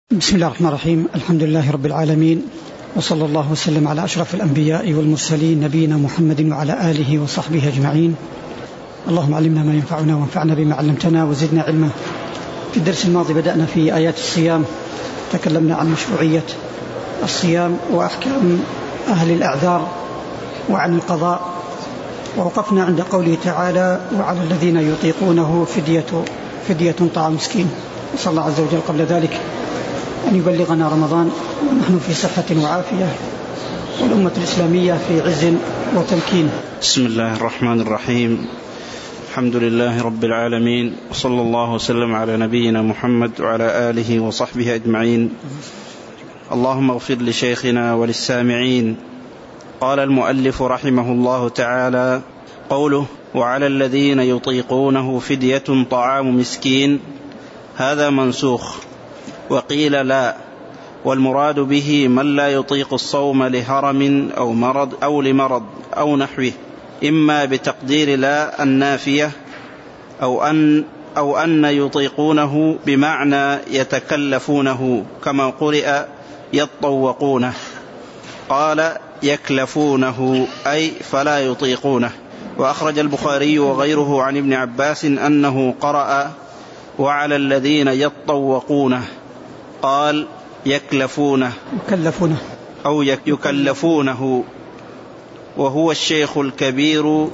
بسم الله الرحمن الرحيم. الحمد لله رب العالمين، وصلى الله وسلم على أشرف الأنبياء والمرسلين نبينا محمد وعلى آله وصحبه أجمعين. اللهم علمنا ما ينفعنا وانفعنا بما علمتنا وزدنا علما. في الدرس الماضي بدأنا في آيات الصيام، تكلمنا عن مشروعية الصيام وأحكام أهل الأعذار وعن القضاء، ووقفنا عند قوله تعالى: وعلى الذين يطيقونه فدية طعام مسكين. نسأل الله عز وجل قبل ذلك أن يبلغنا رمضان ونحن في صحة وعافية، والأمة الإسلامية في عز وتمكين. بسم الله الرحمن الرحيم. الحمد لله رب العالمين، وصلى الله وسلم على نبينا محمد وعلى آله وصحبه أجمعين. اللهم اغفر لشيخنا وللسامعين. قال المؤلف رحمه الله تعالى: قوله: وعلى الذين يطيقونه فدية طعام مسكين، هذا منسوخ. وقيل لا، والمراد به من لا يطيق الصوم لهرم أو مرض أو لمرض أو نحوه، إما بتقدير لا النافية أو أن يطيقونه بمعنى يتكلفونه، كما قرئ يطوقونه. قال يكلفونه أي فلا يطيقونه. وأخرج البخاري وغيره عن ابن عباس أنه قرأ وعلى الذين يطوقونه، قال يكلفونه أو يكلفونه، وهو الشيخ الكبير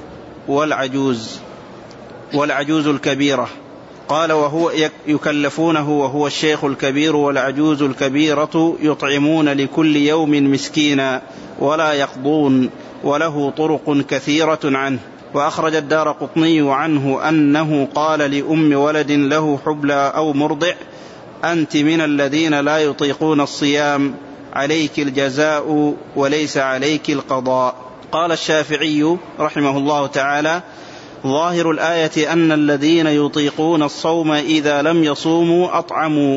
والعجوز الكبيرة. قال وهو يكلفونه وهو الشيخ الكبير والعجوز الكبيرة يطعمون لكل يوم مسكينا ولا يقضون، وله طرق كثيرة عنه. وأخرج الدارقطني عنه أنه قال لأم ولد له حبلى أو مرضع: أنت من الذين لا يطيقون الصيام، عليك الجزاء وليس عليك القضاء. قال الشافعي رحمه الله تعالى: ظاهر الآية أن الذين يطيقون الصوم إذا لم يصوموا أطعموا،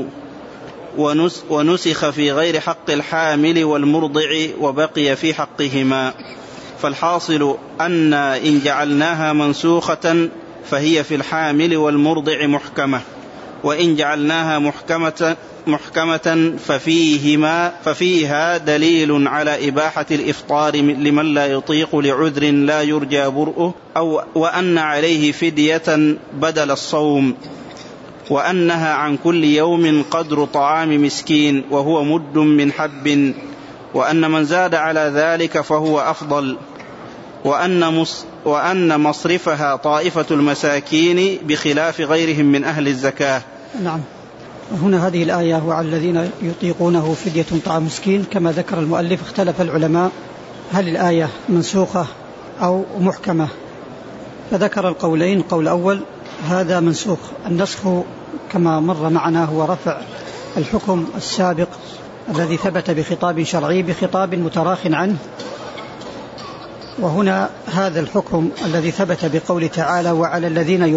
ونسخ في غير حق الحامل والمرضع وبقي في حقهما. فالحاصل أن إن جعلناها منسوخة فهي في الحامل والمرضع محكمة، وإن جعلناها محكمة ففيها دليل على إباحة الإفطار لمن لا يطيق لعذر لا يرجى برؤه، وأن عليه فدية بدل الصوم، وأنها عن كل يوم قدر طعام مسكين وهو مد من حب، وأن من زاد على ذلك فهو أفضل، وأن مصرفها طائفة المساكين بخلاف غيرهم من أهل الزكاة. نعم. هنا هذه الآية: وعلى الذين يطيقونه فدية طعام مسكين، كما ذكر المؤلف اختلف العلماء هل الآية منسوخة أو محكمة، فذكر القولين. قول أول: هذا منسوخ. النسخ كما مر معنا هو رفع الحكم السابق الذي ثبت بخطاب شرعي بخطاب متراخ عنه، وهنا هذا الحكم الذي ثبت بقول تعالى: وعلى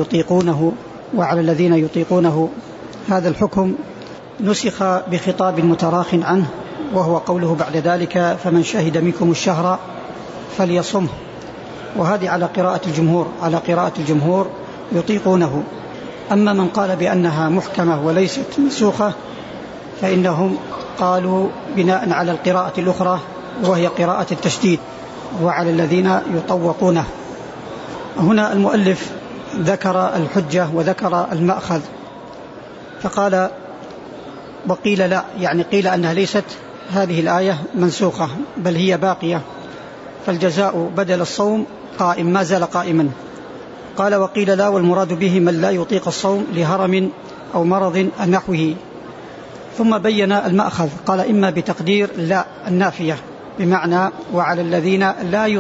الذين يطيقونه، هذا الحكم نسخ بخطاب متراخ عنه، وهو قوله بعد ذلك: فمن شهد منكم الشهر فليصمه. وهذه على قراءة الجمهور يطيقونه. أما من قال بأنها محكمة وليست منسوخة فإنهم قالوا بناء على القراءة الأخرى، وهي قراءة التشديد: وعلى الذين يطوقونه. هنا المؤلف ذكر الحجة وذكر المأخذ، فقال: وقيل لا، يعني قيل أنها ليست هذه الآية منسوخة بل هي باقية، فالجزاء بدل الصوم قائم، ما زال قائما. قال: وقيل لا، والمراد به من لا يطيق الصوم لهرم أو مرض نحوه. ثم بين المأخذ، قال: إما بتقدير لا النافية بمعنى وعلى الذين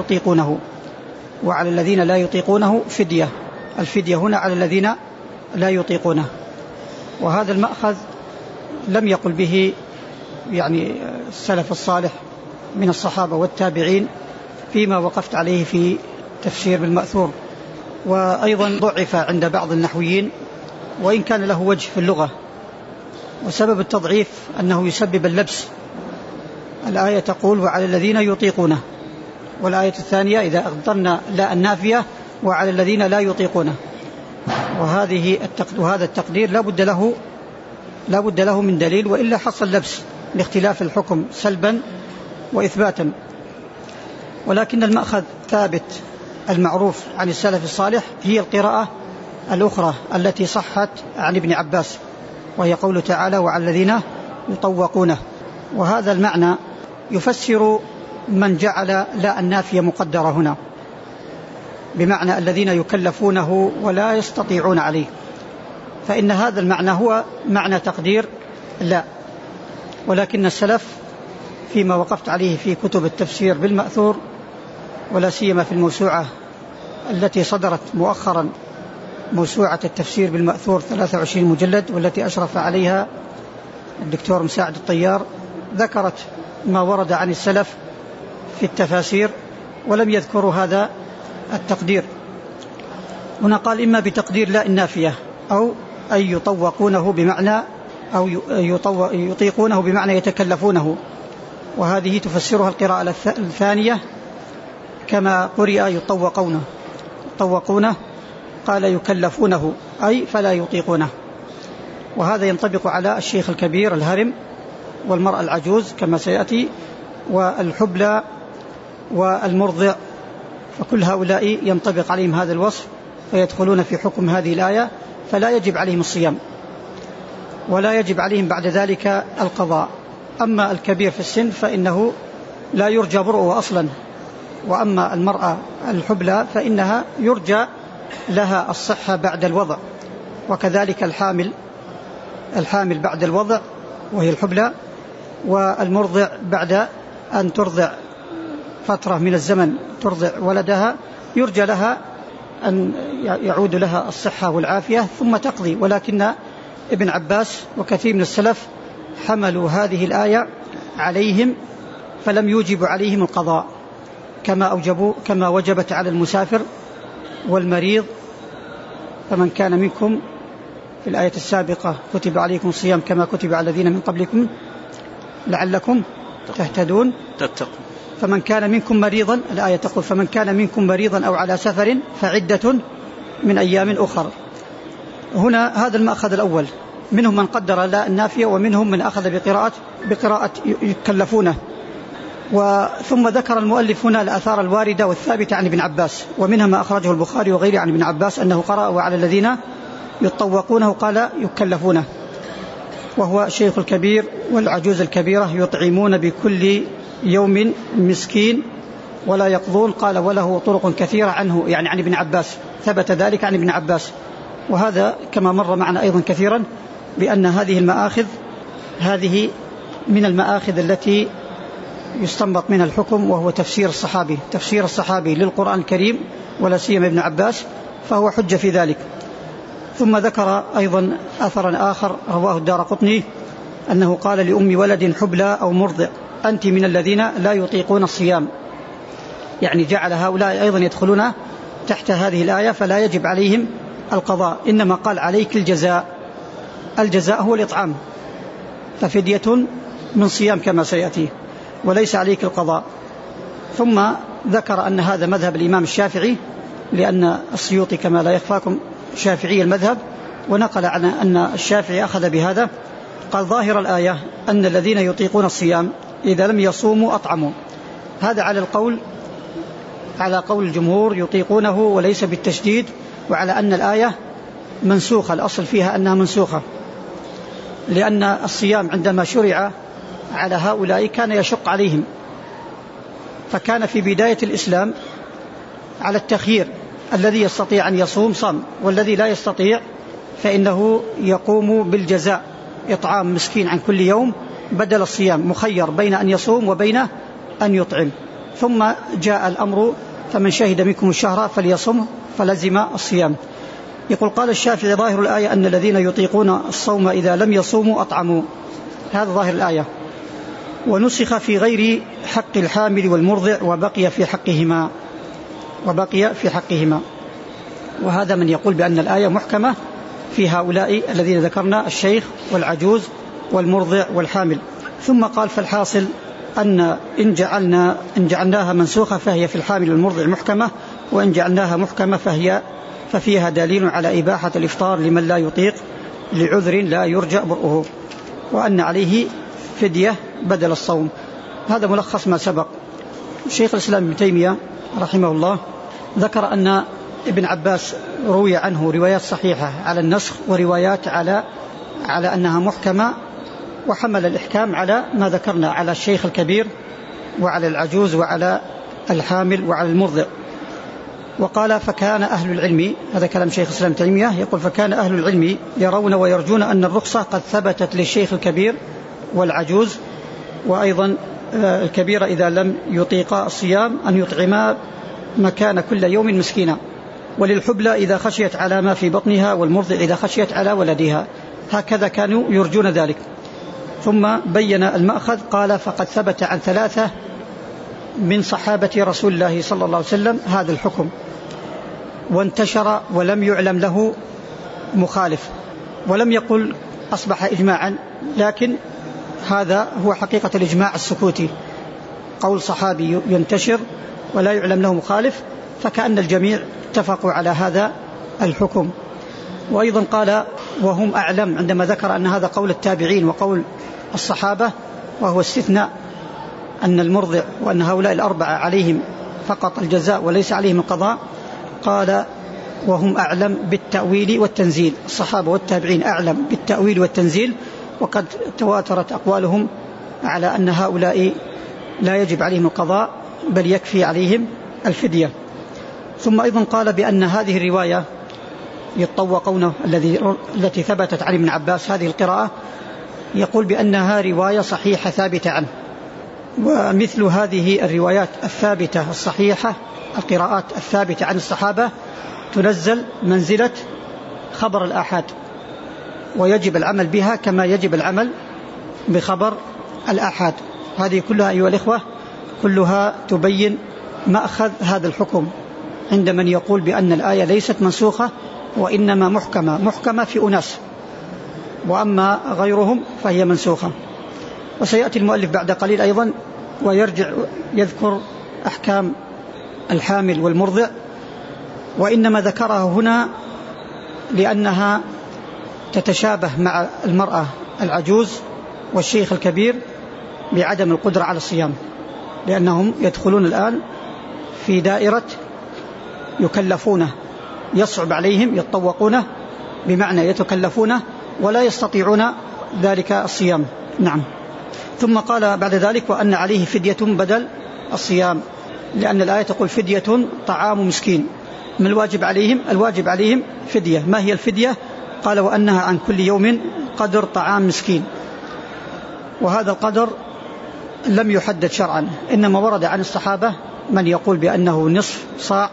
لا يطيقونه فدية. الفدية هنا على الذين لا يطيقونه. وهذا المأخذ لم يقل به يعني السلف الصالح من الصحابة والتابعين فيما وقفت عليه في تفسير بالمأثور، وأيضا ضعف عند بعض النحويين، وإن كان له وجه في اللغة. وسبب التضعيف أنه يسبب اللبس. الآية تقول: وعلى الذين يطيقونه، والآية الثانية إذا أغضرنا لا النافية: وعلى الذين لا يطيقونه. وهذا التقدير لا بد له لا بد له من دليل، وإلا حصل لبس لاختلاف الحكم سلبا وإثباتا. ولكن المأخذ ثابت المعروف عن السلف الصالح هي القراءة الأخرى التي صحت عن ابن عباس، وهي قوله تعالى وعلى الذين يطوقونه. وهذا المعنى يفسر من جعل لا النافية مقدرة هنا، بمعنى الذين يكلفونه ولا يستطيعون عليه، فإن هذا المعنى هو معنى تقدير لا. ولكن السلف فيما وقفت عليه في كتب التفسير بالمأثور، ولا سيما في الموسوعة التي صدرت مؤخرا، موسوعة التفسير بالمأثور 23 مجلد، والتي أشرف عليها الدكتور مساعد الطيار، ذكرت ما ورد عن السلف في التفاسير ولم يذكروا هذا التقدير. هنا قال إما بتقدير لا النافية، أو أن يطوقونه بمعنى أو يطيقونه بمعنى يتكلفونه، وهذه تفسرها القراءة الثانية كما قرئ يطوقونه قال يكلفونه أي فلا يطيقونه. وهذا ينطبق على الشيخ الكبير الهرم والمرأة العجوز كما سيأتي، والحبلى والمرضع، فكل هؤلاء ينطبق عليهم هذا الوصف فيدخلون في حكم هذه الآية، فلا يجب عليهم الصيام ولا يجب عليهم بعد ذلك القضاء. أما الكبير في السن فإنه لا يرجى برؤه أصلا، وأما المرأة الحبلى فإنها يرجى لها الصحة بعد الوضع، وكذلك الحامل بعد الوضع وهي الحبلى، والمرضع بعد أن ترضع فترة من الزمن ترضع ولدها يرجى لها أن يعود لها الصحة والعافية ثم تقضي. ولكن ابن عباس وكثير من السلف حملوا هذه الآية عليهم فلم يوجب عليهم القضاء، كما وجبت على المسافر والمريض. فمن كان منكم في الآية السابقة كتب عليكم الصيام كما كتب على الذين من قبلكم لعلكم تهتدون. فمن كان منكم مريضا، الآية تقول فمن كان منكم مريضا أو على سفر فعدة من أيام أخر. هنا هذا المأخذ الأول، منهم من قدر لا النافية، ومنهم من أخذ بقراءة يكلفونه. ثم ذكر المؤلف هنا الآثار الواردة والثابتة عن ابن عباس، ومنها ما أخرجه البخاري وغيره عن ابن عباس أنه قرأ وعلى الذين يطوقونه قال يكلفونه، وهو الشيخ الكبير والعجوز الكبيرة يطعمون بكل يوم مسكين ولا يقضون. قال وله طرق كثيرة عنه، يعني عن ابن عباس، ثبت ذلك عن ابن عباس. وهذا كما مر معنا أيضا كثيرا بأن هذه المآخذ هذه من المآخذ التي يستنبط منها الحكم، وهو تفسير الصحابي للقرآن الكريم ولا سيما ابن عباس، فهو حجة في ذلك. ثم ذكر أيضا أثرا آخر رواه الدارقطني أنه قال لأم ولد حبلى أو مرضع أنت من الذين لا يطيقون الصيام، يعني جعل هؤلاء أيضا يدخلون تحت هذه الآية فلا يجب عليهم القضاء، إنما قال عليك الجزاء هو الإطعام، ففدية من صيام كما سيأتي، وليس عليك القضاء. ثم ذكر أن هذا مذهب الإمام الشافعي، لأن السيوطي كما لا يخفاكم شافعي المذهب، ونقل عن أن الشافعي أخذ بهذا. قال ظاهر الآية أن الذين يطيقون الصيام إذا لم يصوموا أطعموا، هذا على قول الجمهور يطيقونه وليس بالتشديد، وعلى أن الآية منسوخة، الأصل فيها أنها منسوخة، لأن الصيام عندما شرع على هؤلاء كان يشق عليهم، فكان في بداية الإسلام على التخيير، الذي يستطيع أن يصوم صام، والذي لا يستطيع فإنه يقوم بالجزاء، إطعام مسكين عن كل يوم بدل الصيام، مخير بين أن يصوم وبين أن يطعم. ثم جاء الأمر فمن شهد منكم الشهر فليصم، فلزم الصيام. يقول قال الشافعي ظاهر الآية أن الذين يطيقون الصوم إذا لم يصوموا أطعموا، هذا ظاهر الآية. ونسخ في غير حق الحامل والمرضع وبقي في حقهما، وهذا من يقول بأن الآية محكمة في هؤلاء الذين ذكرنا، الشيخ والعجوز والمرضع والحامل. ثم قال فالحاصل أن إن جعلناها منسوخة فهي في الحامل والمرضع محكمة، وإن جعلناها محكمة ففيها دليل على إباحة الإفطار لمن لا يطيق لعذر لا يرجى برؤه. وأن عليه فدية بدل الصوم. هذا ملخص ما سبق. شيخ الإسلام ابن تيمية رحمه الله ذكر أن ابن عباس روي عنه روايات صحيحة على النسخ وروايات على أنها محكمة، وحمل الإحكام على ما ذكرنا، على الشيخ الكبير وعلى العجوز وعلى الحامل وعلى المرضع. وقال فكان أهل العلم، هذا كلام شيخ الإسلام ابن تيمية، يقول فكان أهل العلم يرون ويرجون أن الرخصة قد ثبتت للشيخ الكبير والعجوز، وأيضا الكبير إذا لم يطيقا الصيام أن يطعما مكان كل يوم مسكينا، وللحبلى إذا خشيت على ما في بطنها، والمرضع إذا خشيت على ولدها. هكذا كانوا يرجون ذلك. ثم بين المأخذ قال فقد ثبت عن 3 من صحابة رسول الله صلى الله عليه وسلم هذا الحكم، وانتشر ولم يعلم له مخالف، ولم يقل أصبح إجماعا، لكن هذا هو حقيقة الإجماع السكوتي، قول صحابي ينتشر ولا يعلم له مخالف، فكأن الجميع اتفقوا على هذا الحكم. وأيضا قال وهم أعلم عندما ذكر أن هذا قول التابعين وقول الصحابة، وهو استثناء أن المرضع وأن هؤلاء الأربعة عليهم فقط الجزاء وليس عليهم القضاء. قال وهم أعلم بالتأويل والتنزيل، الصحابة والتابعين أعلم بالتأويل والتنزيل، وقد تواترت أقوالهم على أن هؤلاء لا يجب عليهم القضاء بل يكفي عليهم الفدية. ثم أيضا قال بأن هذه الرواية يطوقونه التي ثبتت عن ابن عباس، هذه القراءة، يقول بأنها رواية صحيحة ثابتة عنه. ومثل هذه الروايات الثابتة الصحيحة، القراءات الثابتة عن الصحابة، تنزل منزلة خبر الآحاد، ويجب العمل بها كما يجب العمل بخبر الآحاد. هذه كلها أيها الإخوة كلها تبين مأخذ هذا الحكم عند من يقول بأن الآية ليست منسوخة وإنما محكمة في أناس، وأما غيرهم فهي منسوخة. وسيأتي المؤلف بعد قليل أيضا ويرجع يذكر أحكام الحامل والمرضع، وإنما ذكرها هنا لأنها تتشابه مع المرأة العجوز والشيخ الكبير بعدم القدرة على الصيام، لأنهم يدخلون الآن في دائرة يكلفونه، يصعب عليهم، يتطوقونه، بمعنى يتكلفونه ولا يستطيعون ذلك الصيام. نعم. ثم قال بعد ذلك وأن عليه فدية بدل الصيام، لأن الآية تقول فدية طعام مسكين. ما الواجب عليهم؟ الواجب عليهم فدية. ما هي الفدية؟ قال وأنها عن كل يوم قدر طعام مسكين. وهذا القدر لم يحدد شرعا، إنما ورد عن الصحابة من يقول بأنه نصف صاع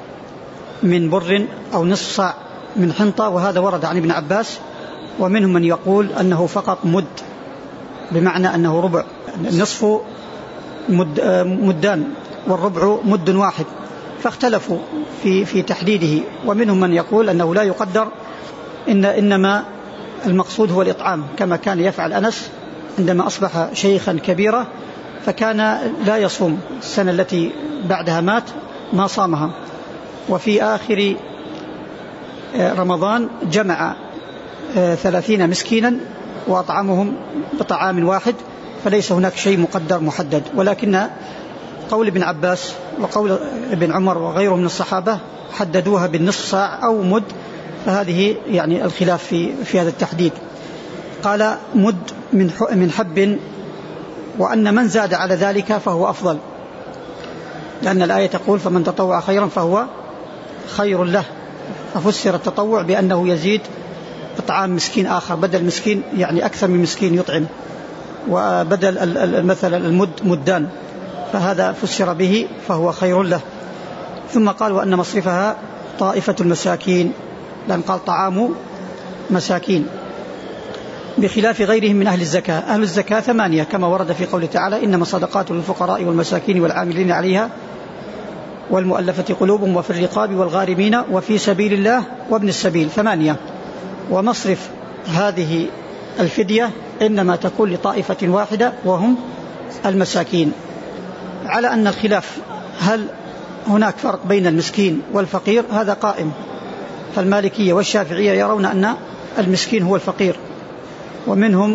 من بر أو نصف صاع من حنطة، وهذا ورد عن ابن عباس. ومنهم من يقول أنه فقط مد، بمعنى أنه ربع، النصف مدان والربع مد واحد، فاختلفوا في تحديده. ومنهم من يقول أنه لا يقدر، إنما المقصود هو الإطعام، كما كان يفعل أنس عندما أصبح شيخا كبيرا، فكان لا يصوم السنة التي بعدها مات، ما صامها، وفي آخر رمضان جمع 30 مسكينا وأطعمهم بطعام واحد، فليس هناك شيء مقدر محدد. ولكن قول ابن عباس وقول ابن عمر وغيرهم من الصحابة حددوها بالنصف صاع أو مد، فهذه يعني الخلاف في هذا التحديد. قال مد من حب، وأن من زاد على ذلك فهو أفضل، لأن الآية تقول فمن تطوع خيرا فهو خير له، ففسر التطوع بأنه يزيد إطعام مسكين آخر، بدل مسكين يعني أكثر من مسكين يطعم، وبدل مثلا المد مدان، فهذا فسر به فهو خير له. ثم قال وأن مصرفها طائفة المساكين، لأن قال طعام مساكين، بخلاف غيرهم من أهل الزكاة. أهل الزكاة 8 كما ورد في قوله تعالى إنما الصدقات للفقراء والمساكين والعاملين عليها والمؤلفة قلوبهم وفي الرقاب والغارمين وفي سبيل الله وابن السبيل، 8. ومصرف هذه الفدية إنما تكون لطائفة واحدة وهم المساكين، على أن الخلاف هل هناك فرق بين المسكين والفقير هذا قائم، فالمالكية والشافعية يرون أن المسكين هو الفقير، ومنهم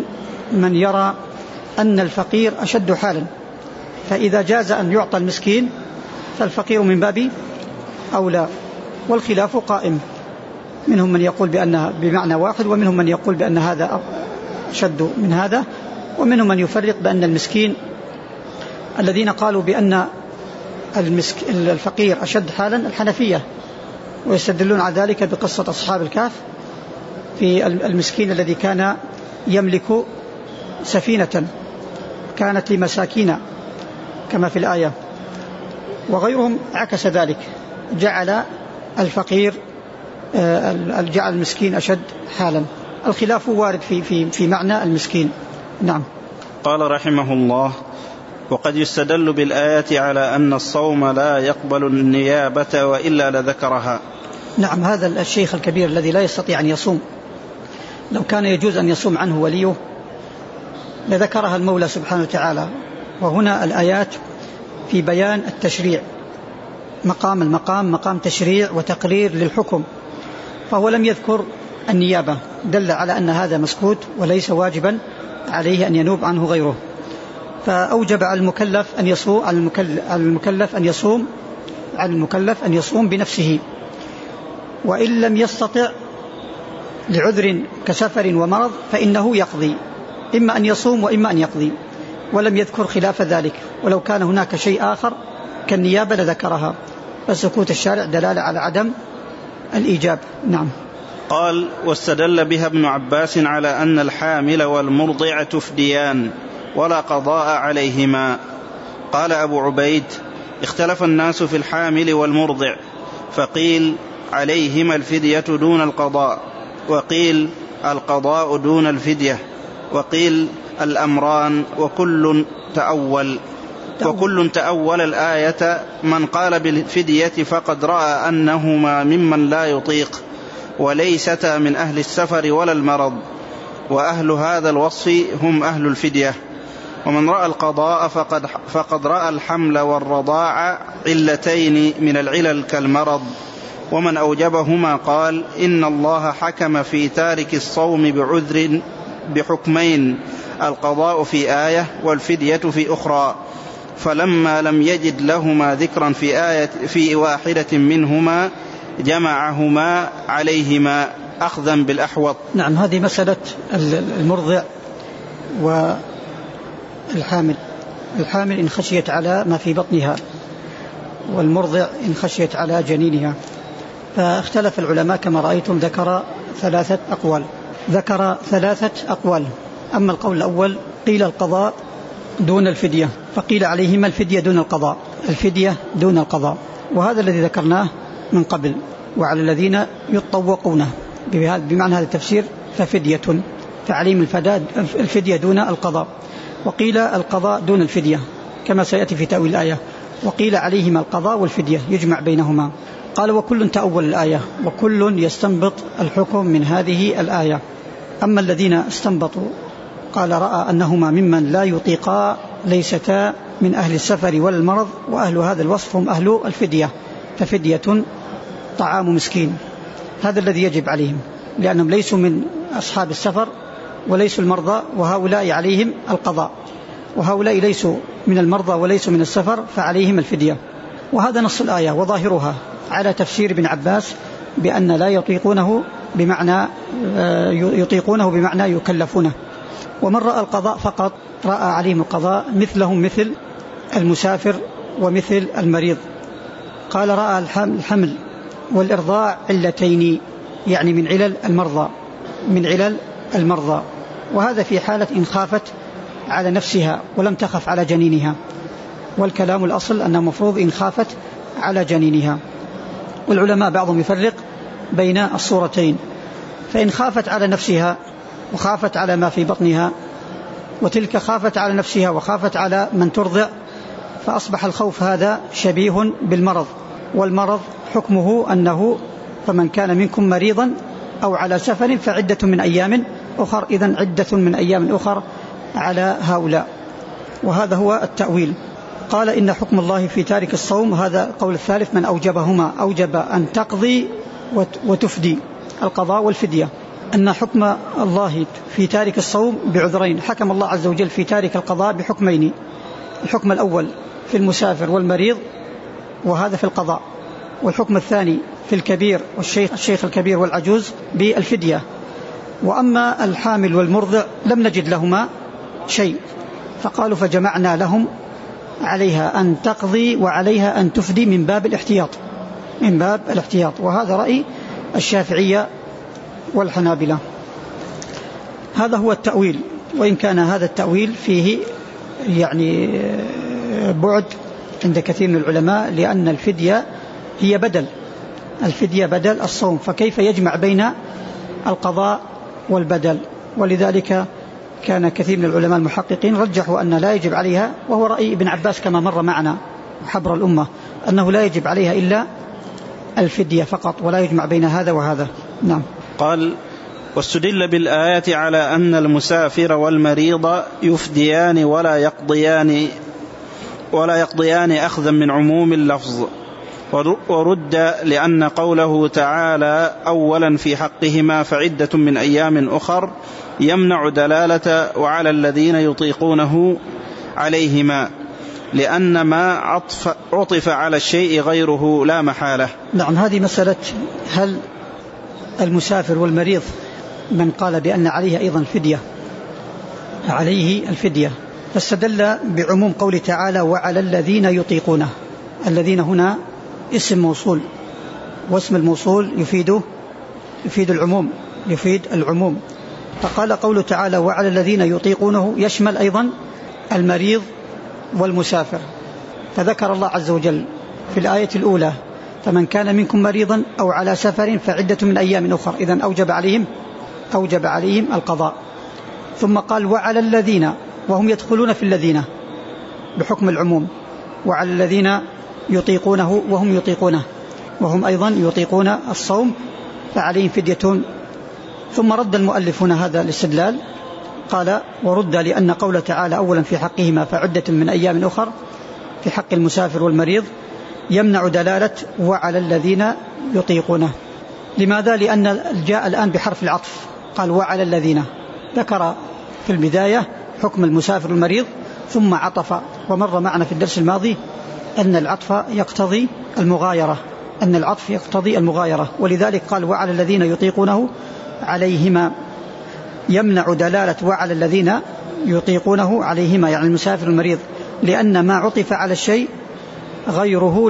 من يرى أن الفقير أشد حالا، فإذا جاز أن يعطى المسكين فالفقير من باب أولى، والخلاف قائم، منهم من يقول بأنها بمعنى واحد، ومنهم من يقول بأن هذا أشد من هذا، ومنهم من يفرق بأن المسكين، الذين قالوا بأن الفقير أشد حالا الحنفية، ويستدلون على ذلك بقصة أصحاب الكهف في المسكين الذي كان يملك سفينة كانت لمساكين كما في الآية، وغيرهم عكس ذلك، جعل الفقير جعل المسكين أشد حالا. الخلاف وارد في معنى المسكين. نعم. قال رحمه الله: وقد يستدل بالآيات على أن الصوم لا يقبل النيابة وإلا لذكرها. نعم، هذا الشيخ الكبير الذي لا يستطيع أن يصوم، لو كان يجوز أن يصوم عنه وليه لذكرها المولى سبحانه وتعالى. وهنا الآيات في بيان التشريع، مقام تشريع وتقرير للحكم، فهو لم يذكر النيابة، دل على أن هذا مسكوت وليس واجبا عليه أن ينوب عنه غيره، فأوجب على المكلف أن يصوم بنفسه، وإن لم يستطع لعذر كسفر ومرض فإنه يقضي، إما أن يصوم وإما أن يقضي، ولم يذكر خلاف ذلك، ولو كان هناك شيء آخر كالنيابة لذكرها، فسكوت الشارع دلالة على عدم الإيجاب. نعم. قال: واستدل بها ابن عباس على أن الحامل والمرضع تفديان ولا قضاء عليهما. قال أبو عبيد: اختلف الناس في الحامل والمرضع، فقيل عليهما الفدية دون القضاء، وقيل القضاء دون الفدية، وقيل الأمران، وكل تأول الآية. من قال بالفدية فقد رأى أنهما ممن لا يطيق، وليستا من أهل السفر ولا المرض، وأهل هذا الوصف هم أهل الفدية. ومن رأى القضاء فقد رأى الحمل والرضاع علتين من العلل كالمرض، ومن أوجبهما قال إن الله حكم في تارك الصوم بعذر بحكمين، القضاء في آية والفدية في أخرى، فلما لم يجد لهما ذكرا في واحدة منهما جمعهما عليهما أخذا بالأحوط. نعم، هذه مسألة المرضع والحامل. الحامل إن خشيت على ما في بطنها، والمرضع إن خشيت على جنينها، فاختلف العلماء كما رأيتم، ذكر ثلاثة أقوال. أما القول الأول قيل القضاء دون الفدية، فقيل عليهما الفدية دون القضاء، وهذا الذي ذكرناه من قبل. وعلى الذين يطوقونه بمعنى هذا التفسير ففدية، فعليهم الفدية دون القضاء، وقيل القضاء دون الفدية كما سيأتي في تأويل الآية، وقيل عليهما القضاء والفدية يجمع بينهما. قال وكل تأول الآية، وكل يستنبط الحكم من هذه الآية. أما الذين استنبطوا قال رأى أنهما ممن لا يطيقا، ليستا من أهل السفر ولا المرض، وأهل هذا الوصف هم أهل الفدية، ففدية طعام مسكين، هذا الذي يجب عليهم، لأنهم ليسوا من أصحاب السفر وليسوا المرضى، وهؤلاء عليهم القضاء، وهؤلاء ليسوا من المرضى وليسوا من السفر فعليهم الفدية. وهذا نص الآية وظاهرها على تفسير ابن عباس بأن لا يطيقونه بمعنى يكلفونه. ومن رأى القضاء فقط رأى عليهم القضاء مثلهم مثل المسافر ومثل المريض. قال رأى الحمل والإرضاع علتين، يعني من علل المرضى، وهذا في حالة إن خافت على نفسها ولم تخف على جنينها، والكلام الأصل أنه مفروض إن خافت على جنينها. والعلماء بعضهم يفرق بين الصورتين، فإن خافت على نفسها وخافت على ما في بطنها، وتلك خافت على نفسها وخافت على من ترضع، فأصبح الخوف هذا شبيه بالمرض، والمرض حكمه أنه فمن كان منكم مريضا أو على سفر فعدة من أيام أخر، إذن عدة من أيام أخر على هؤلاء. وهذا هو التأويل. قال إن حكم الله في تارك الصوم، هذا القول الثالث، من أوجبهما أوجب أن تقضي وتفدي، القضاء والفدية. أن حكم الله في تارك الصوم بعذرين. حكم الله عز وجل في تارك القضاء بحكمين: الحكم الأول في المسافر والمريض، وهذا في القضاء، والحكم الثاني في الكبير والشيخ الكبير والعجوز بالفدية. وأما الحامل والمرضع لم نجد لهما شيء، فقالوا فجمعنا لهم عليها أن تقضي وعليها أن تفدي من باب الاحتياط، وهذا رأي الشافعية والحنابلة. هذا هو التأويل، وإن كان هذا التأويل فيه يعني بعد عند كثير من العلماء، لأن الفدية هي بدل الصوم، فكيف يجمع بين القضاء والبدل؟ ولذلك كان كثير من العلماء المحققين رجحوا أن لا يجب عليها، وهو رأي ابن عباس كما مر معنا حبر الأمة، أنه لا يجب عليها إلا الفدية فقط، ولا يجمع بين هذا وهذا. نعم. قال: واستدل بالآيات على أن المسافر والمريض يفديان ولا يقضيان أخذا من عموم اللفظ، ورد لأن قوله تعالى أولا في حقهما فعدة من أيام أخر يمنع دلالة وعلى الذين يطيقونه عليهما، لأن ما عطف على الشيء غيره لا محالة. نعم، هذه مسألة هل المسافر والمريض من قال بأن عليه أيضا الفدية، فاستدل بعموم قول تعالى وعلى الذين يطيقونه. الذين هنا اسم موصول، واسم الموصول يفيد العموم، فقال قوله تعالى وعلى الذين يطيقونه يشمل أيضا المريض والمسافر. فذكر الله عز وجل في الآية الأولى فمن كان منكم مريضا أو على سفر فعدة من أيام أخر، إذن أوجب عليهم القضاء. ثم قال وعلى الذين، وهم يدخلون في الذين بحكم العموم، وعلى الذين يطيقونه وهم أيضا يطيقون الصوم فعليهم فدية. ثم رد المؤلف هنا هذا الاستدلال، قال ورد لأن قول تعالى أولا في حقهما فعدة من أيام أخر في حق المسافر والمريض يمنع دلالة وعلى الذين يطيقونه. لماذا؟ لأن جاء الآن بحرف العطف، قال وعلى الذين، ذكر في البداية حكم المسافر والمريض ثم عطف. ومر معنا في الدرس الماضي أن العطف يقتضي المغايرة، ولذلك قال وعلى الذين يطيقونه عليهما، يمنع دلالة وعلى الذين يطيقونه عليهما، يعني المسافر والمريض، لأن ما عطف على الشيء غيره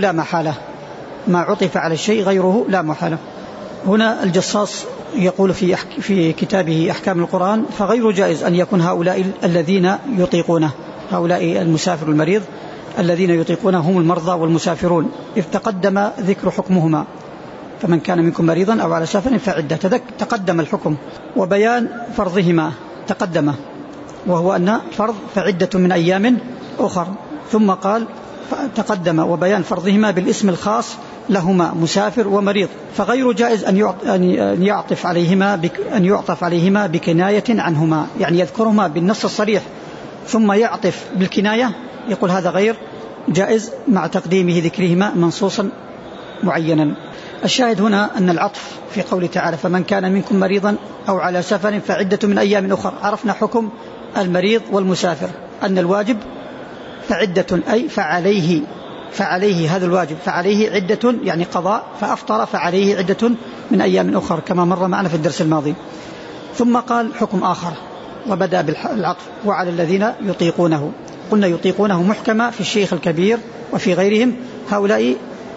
لا محالة. هنا الجصاص يقول في كتابه أحكام القرآن فغير جائز أن يكون هؤلاء الذين يطيقونه، هؤلاء المسافر والمريض الذين يطيقونه هم المرضى والمسافرون، إذ تقدم ذكر حكمهما فمن كان منكم مريضا أو على سفر فعدة، تقدم الحكم، وبيان فرضهما تقدم، وهو أن فرض فعدة من أيام أخر. ثم قال تقدم وبيان فرضهما بالاسم الخاص لهما مسافر ومريض، فغير جائز أن يعطف عليهما بكناية عنهما، يعني يذكرهما بالنص الصريح ثم يعطف بالكناية، يقول هذا غير جائز مع تقديمه ذكرهما منصوصا معينا. الشاهد هنا أن العطف في قول تعالى فمن كان منكم مريضا أو على سفر فعدة من أيام أخر، عرفنا حكم المريض والمسافر أن الواجب فعدة، أي فعليه هذا الواجب، فعليه عدة يعني قضاء، فأفطر فعليه عدة من أيام أخر كما مر معنا في الدرس الماضي. ثم قال حكم آخر وبدأ بالعطف وعلى الذين يطيقونه، قلنا يطيقونه محكمة في الشيخ الكبير وفي غيرهم، هؤلاء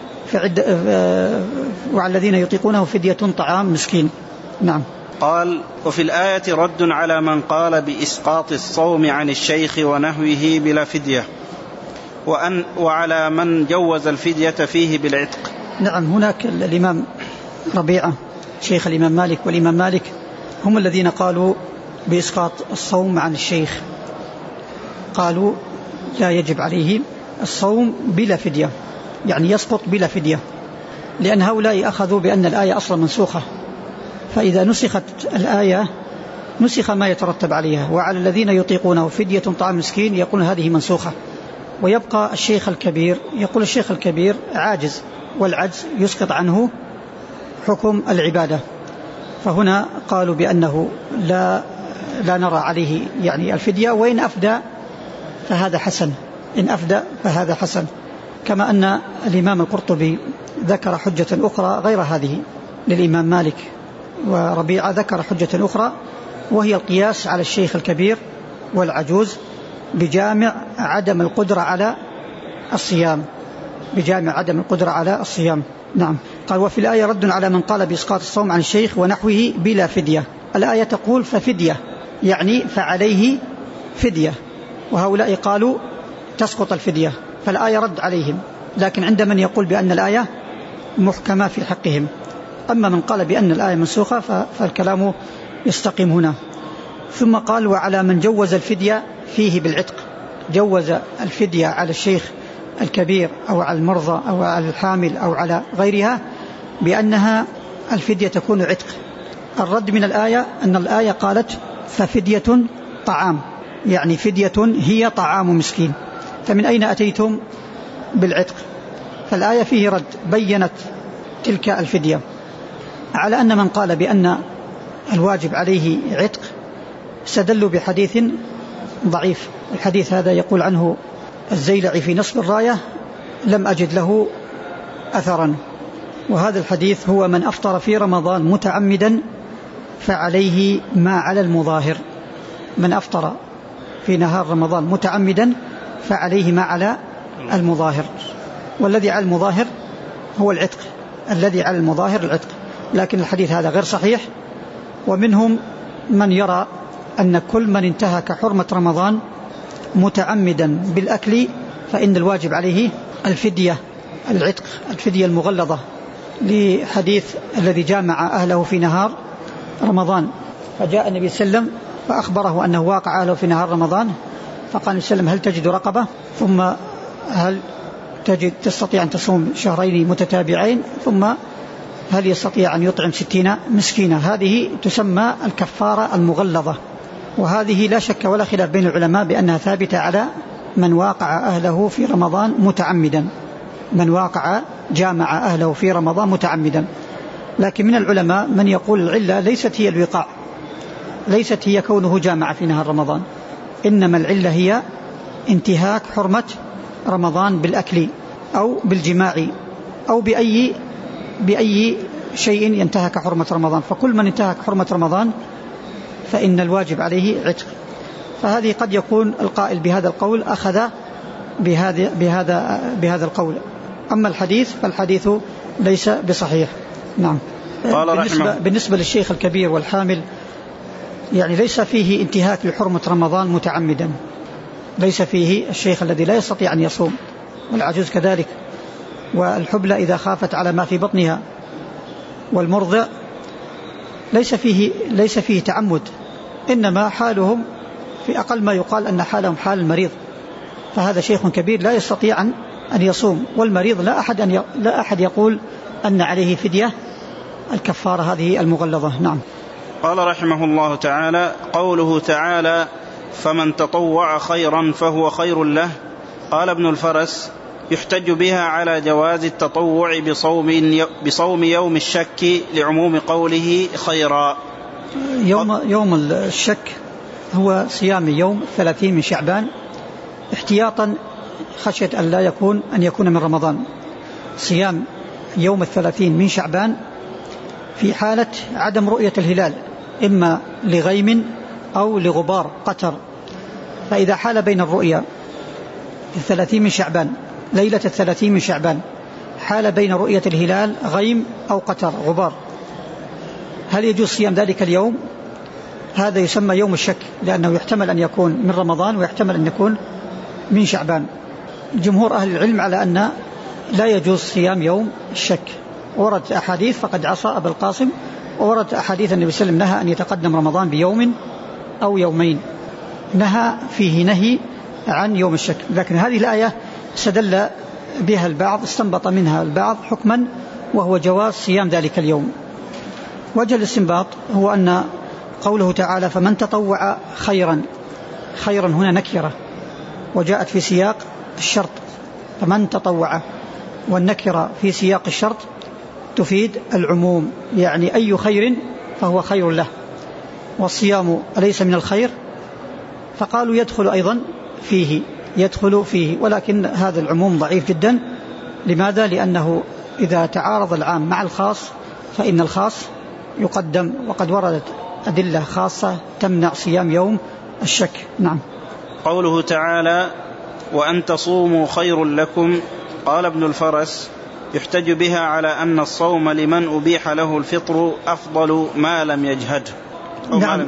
وعلى الذين يطيقونه فدية طعام مسكين. نعم. قال وفي الآية رد على من قال بإسقاط الصوم عن الشيخ ونهوه بلا فدية، وعلى من جوز الفدية فيه بالعتق. نعم، هناك الإمام ربيعة شيخ الإمام مالك والإمام مالك هم الذين قالوا بإسقاط الصوم عن الشيخ، قالوا لا يجب عليه الصوم بلا فدية، يعني يسقط بلا فدية، لأن هؤلاء أخذوا بأن الآية أصلا منسوخة، فإذا نسخت الآية نسخ ما يترتب عليها، وعلى الذين يطيقونه فدية طعام مسكين يقول هذه منسوخة. ويبقى الشيخ الكبير، يقول الشيخ الكبير عاجز، والعجز يسقط عنه حكم العبادة، فهنا قالوا بأنه لا نرى عليه يعني الفدية، وإن أفدى فهذا حسن، إن أفدى فهذا حسن. كما أن الإمام القرطبي ذكر حجة أخرى غير هذه للإمام مالك، وربيعة ذكر حجة أخرى وهي القياس على الشيخ الكبير والعجوز بجامع عدم القدرة على الصيام، نعم. قال وفي الآية رد على من قال بإسقاط الصوم عن الشيخ ونحوه بلا فدية. الآية تقول ففدية، يعني فعليه فدية، وهؤلاء قالوا تسقط الفدية، فالآية رد عليهم. لكن عند من يقول بأن الآية محكمة في حقهم. أما من قال بأن الآية منسوخة فالكلام يستقيم هنا. ثم قال وعلى من جوز الفدية فيه بالعتق، جوز الفدية على الشيخ الكبير أو على المرضى أو على الحامل أو على غيرها بأنها الفدية تكون عتق. الرد من الآية أن الآية قالت ففدية طعام، يعني فدية هي طعام مسكين، فمن أين أتيتم بالعتق؟ فالآية فيه رد، بيّنت تلك الفدية. على أن من قال بأن الواجب عليه عتق استدلوا بحديث ضعيف. الحديث هذا يقول عنه الزيلعي في نصب الراية لم أجد له أثرا، وهذا الحديث هو من أفطر في رمضان متعمدا فعليه ما على المظاهر. من أفطر في نهار رمضان متعمدا فعليه ما على المظاهر، والذي على المظاهر هو العتق، الذي على المظاهر العتق. لكن الحديث هذا غير صحيح. ومنهم من يرى أن كل من انتهك حرمة رمضان متعمدا بالأكل فإن الواجب عليه الفدية، العتق، الفدية المغلظة، لحديث الذي جامع أهله في نهار رمضان، فجاء النبي صلى الله عليه وسلم فأخبره أنه واقع أهله في نهار رمضان، فقال النبي صلى الله عليه وسلم هل تجد رقبة؟ ثم هل تستطيع أن تصوم شهرين متتابعين؟ ثم هل يستطيع أن يطعم 60 مسكينة؟ هذه تسمى الكفارة المغلظة، وهذه لا شك ولا خلاف بين العلماء بأنها ثابتة على من واقع أهله في رمضان متعمدا، من واقع جامع أهله في رمضان متعمدا. لكن من العلماء من يقول العلة ليست هي الوقاع، ليست هي كونه جامع في نهار رمضان، إنما العلة هي انتهاك حرمة رمضان بالأكل أو بالجماع أو بأي شيء ينتهك حرمة رمضان. فكل من انتهك حرمة رمضان فإن الواجب عليه عتق. فهذه قد يكون القائل بهذا القول أخذ بهذا القول. أما الحديث فالحديث ليس بصحيح. نعم. بالنسبة للشيخ الكبير والحامل يعني ليس فيه انتهاك لحرمة رمضان متعمدا، ليس فيه الشيخ الذي لا يستطيع أن يصوم، والعجوز كذلك، والحبلى إذا خافت على ما في بطنها، والمرضع ليس فيه تعمد، إنما حالهم في أقل ما يقال أن حالهم حال المريض. فهذا شيخ كبير لا يستطيع أن يصوم، والمريض لا أحد يقول أن عليه فدية الكفارة هذه المغلظة. نعم. قال رحمه الله تعالى: قوله تعالى فمن تطوع خيرا فهو خير له. قال ابن الفرس: يحتج بها على جواز التطوع بصوم يوم الشك لعموم قوله خيرا. يوم الشك هو صيام يوم 30 من شعبان احتياطا خشية أن يكون من رمضان. صيام يوم 30 من شعبان في حالة عدم رؤية الهلال، إما لغيم أو لغبار قطر. فإذا حال بين الرؤيا 30 من شعبان، ليلة 30 من شعبان، حال بين رؤية الهلال غيم أو قطر غبار، هل يجوز صيام ذلك اليوم؟ هذا يسمى يوم الشك، لأنه يحتمل أن يكون من رمضان ويحتمل أن يكون من شعبان. جمهور أهل العلم على أن لا يجوز صيام يوم الشك. ورد أحاديث فقد عصى أبا القاسم، وورد أحاديث النبي صلى الله عليه وسلم نهى أن يتقدم رمضان بيوم أو يومين، نهى فيه نهي عن يوم الشك. لكن هذه الآية استدل بها البعض، استنبط منها البعض حكما وهو جواز صيام ذلك اليوم. وجه الاستنباط هو أن قوله تعالى فمن تطوع خيرا، خيرا هنا نكرة وجاءت في سياق الشرط، فمن تطوع، والنكرة في سياق الشرط تفيد العموم، يعني أي خير فهو خير له، والصيام أليس من الخير؟ فقالوا يدخل أيضا فيه، يدخل فيه، ولكن هذا العموم ضعيف جدا. لماذا؟ لأنه إذا تعارض العام مع الخاص فإن الخاص يقدم، وقد وردت أدلة خاصة تمنع صيام يوم الشك. نعم. قوله تعالى وأن تصوموا خير لكم، قال ابن الفرس يحتج بها على أن الصوم لمن أبيح له الفطر أفضل ما لم يجهد. نعم.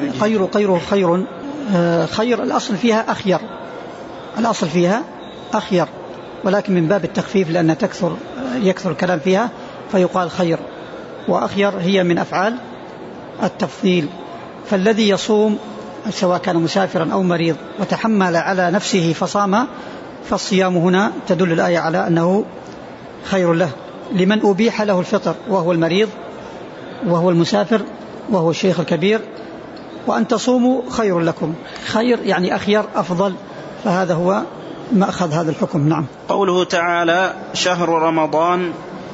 خير الأصل فيها أخير، الأصل فيها أخير، ولكن من باب التخفيف لأن يكثر الكلام فيها فيقال خير، وأخير هي من أفعال التفضيل. فالذي يصوم سواء كان مسافرا أو مريض وتحمل على نفسه فصام، فالصيام هنا تدل الآية على أنه خير له، لمن أبيح له الفطر وهو المريض وهو المسافر وهو الشيخ الكبير. وأن تصوموا خير لكم، خير يعني أخير أفضل، فهذا هو مأخذ هذا الحكم. نعم. قوله تعالى شهر رمضان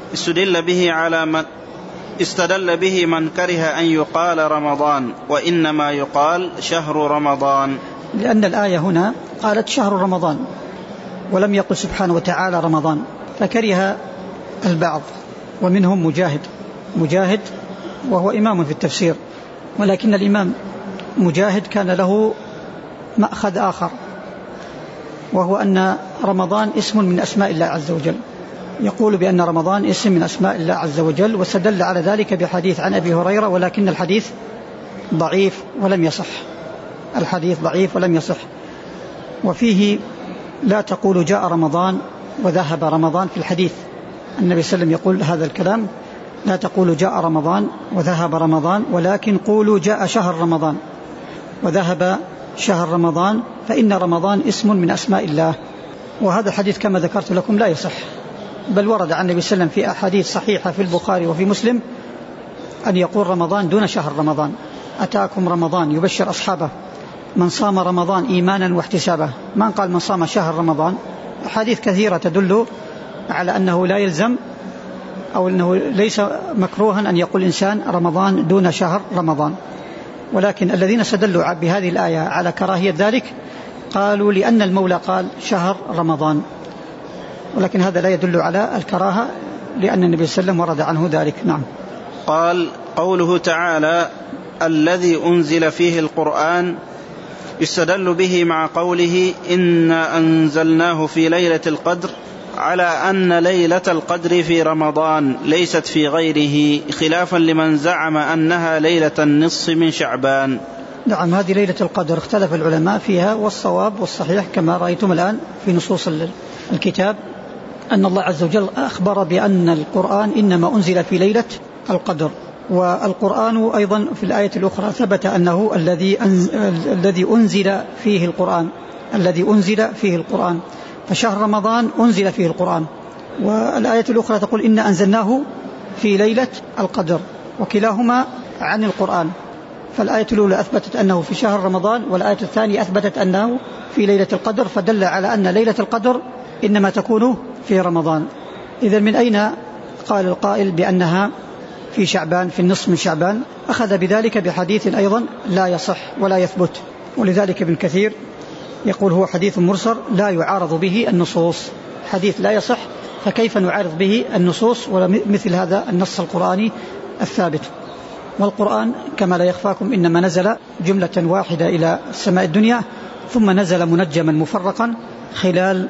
استدل به من كره أن يقال رمضان، وإنما يقال شهر رمضان، لأن الآية هنا قالت شهر رمضان ولم يقل سبحانه وتعالى رمضان، فكره البعض، ومنهم مجاهد وهو إمام في التفسير، ولكن الإمام مجاهد كان له مأخذ آخر، وهو أن رمضان اسم من أسماء الله عز وجل، يقول بأن رمضان اسم من أسماء الله عز وجل، واستدل على ذلك بحديث عن أبي هريرة، ولكن الحديث ضعيف ولم يصح، الحديث ضعيف ولم يصح. وفيه لا تقول جاء رمضان وذهب رمضان، في الحديث النبي صلى الله عليه وسلم يقول هذا الكلام، لا تقولوا جاء رمضان وذهب رمضان، ولكن قولوا جاء شهر رمضان وذهب شهر رمضان، فإن رمضان اسم من أسماء الله. وهذا الحديث كما ذكرت لكم لا يصح، بل ورد عن النبي صلى الله عليه وسلم في أحاديث صحيحة في البخاري وفي مسلم أن يقول رمضان دون شهر رمضان، أتاكم رمضان يبشر أصحابه من صام رمضان إيمانا واحتسابا، من قال من صام شهر رمضان. أحاديث كثيرة تدل على أنه لا يلزم أو أنه ليس مكروها أن يقول إنسان رمضان دون شهر رمضان، ولكن الذين استدلوا بهذه الآية على كراهية ذلك قالوا لأن المولى قال شهر رمضان، ولكن هذا لا يدل على الكراهة، لأن النبي صلى الله عليه وسلم ورد عنه ذلك. نعم. قال قوله تعالى الذي أنزل فيه القرآن يستدل به مع قوله إنا أنزلناه في ليلة القدر على أن ليلة القدر في رمضان ليست في غيره، خلافا لمن زعم أنها ليلة النصف من شعبان. نعم، هذه ليلة القدر اختلف العلماء فيها، والصواب والصحيح كما رأيتم الآن في نصوص الكتاب أن الله عز وجل أخبر بأن القرآن إنما أنزل في ليلة القدر، والقرآن أيضا في الآية الأخرى ثبت أنه الذي أنزل فيه القرآن، الذي أنزل فيه القرآن، فشهر رمضان أنزل فيه القرآن. والآية الأخرى تقول إنا أنزلناه في ليلة القدر، وكلاهما عن القرآن، فالآية الأولى أثبتت أنه في شهر رمضان، والآية الثانية أثبتت أنه في ليلة القدر، فدل على أن ليلة القدر إنما تكون في رمضان. إذن من أين قال القائل بأنها في شعبان، في النصف من شعبان؟ أخذ بذلك بحديث أيضا لا يصح ولا يثبت، ولذلك ابن كثير يقول هو حديث مرسل لا يعارض به النصوص، حديث لا يصح فكيف نعارض به النصوص ومثل هذا النص القرآني الثابت. والقرآن كما لا يخفاكم إنما نزل جملة واحدة إلى السماء الدنيا، ثم نزل منجما مفرقا خلال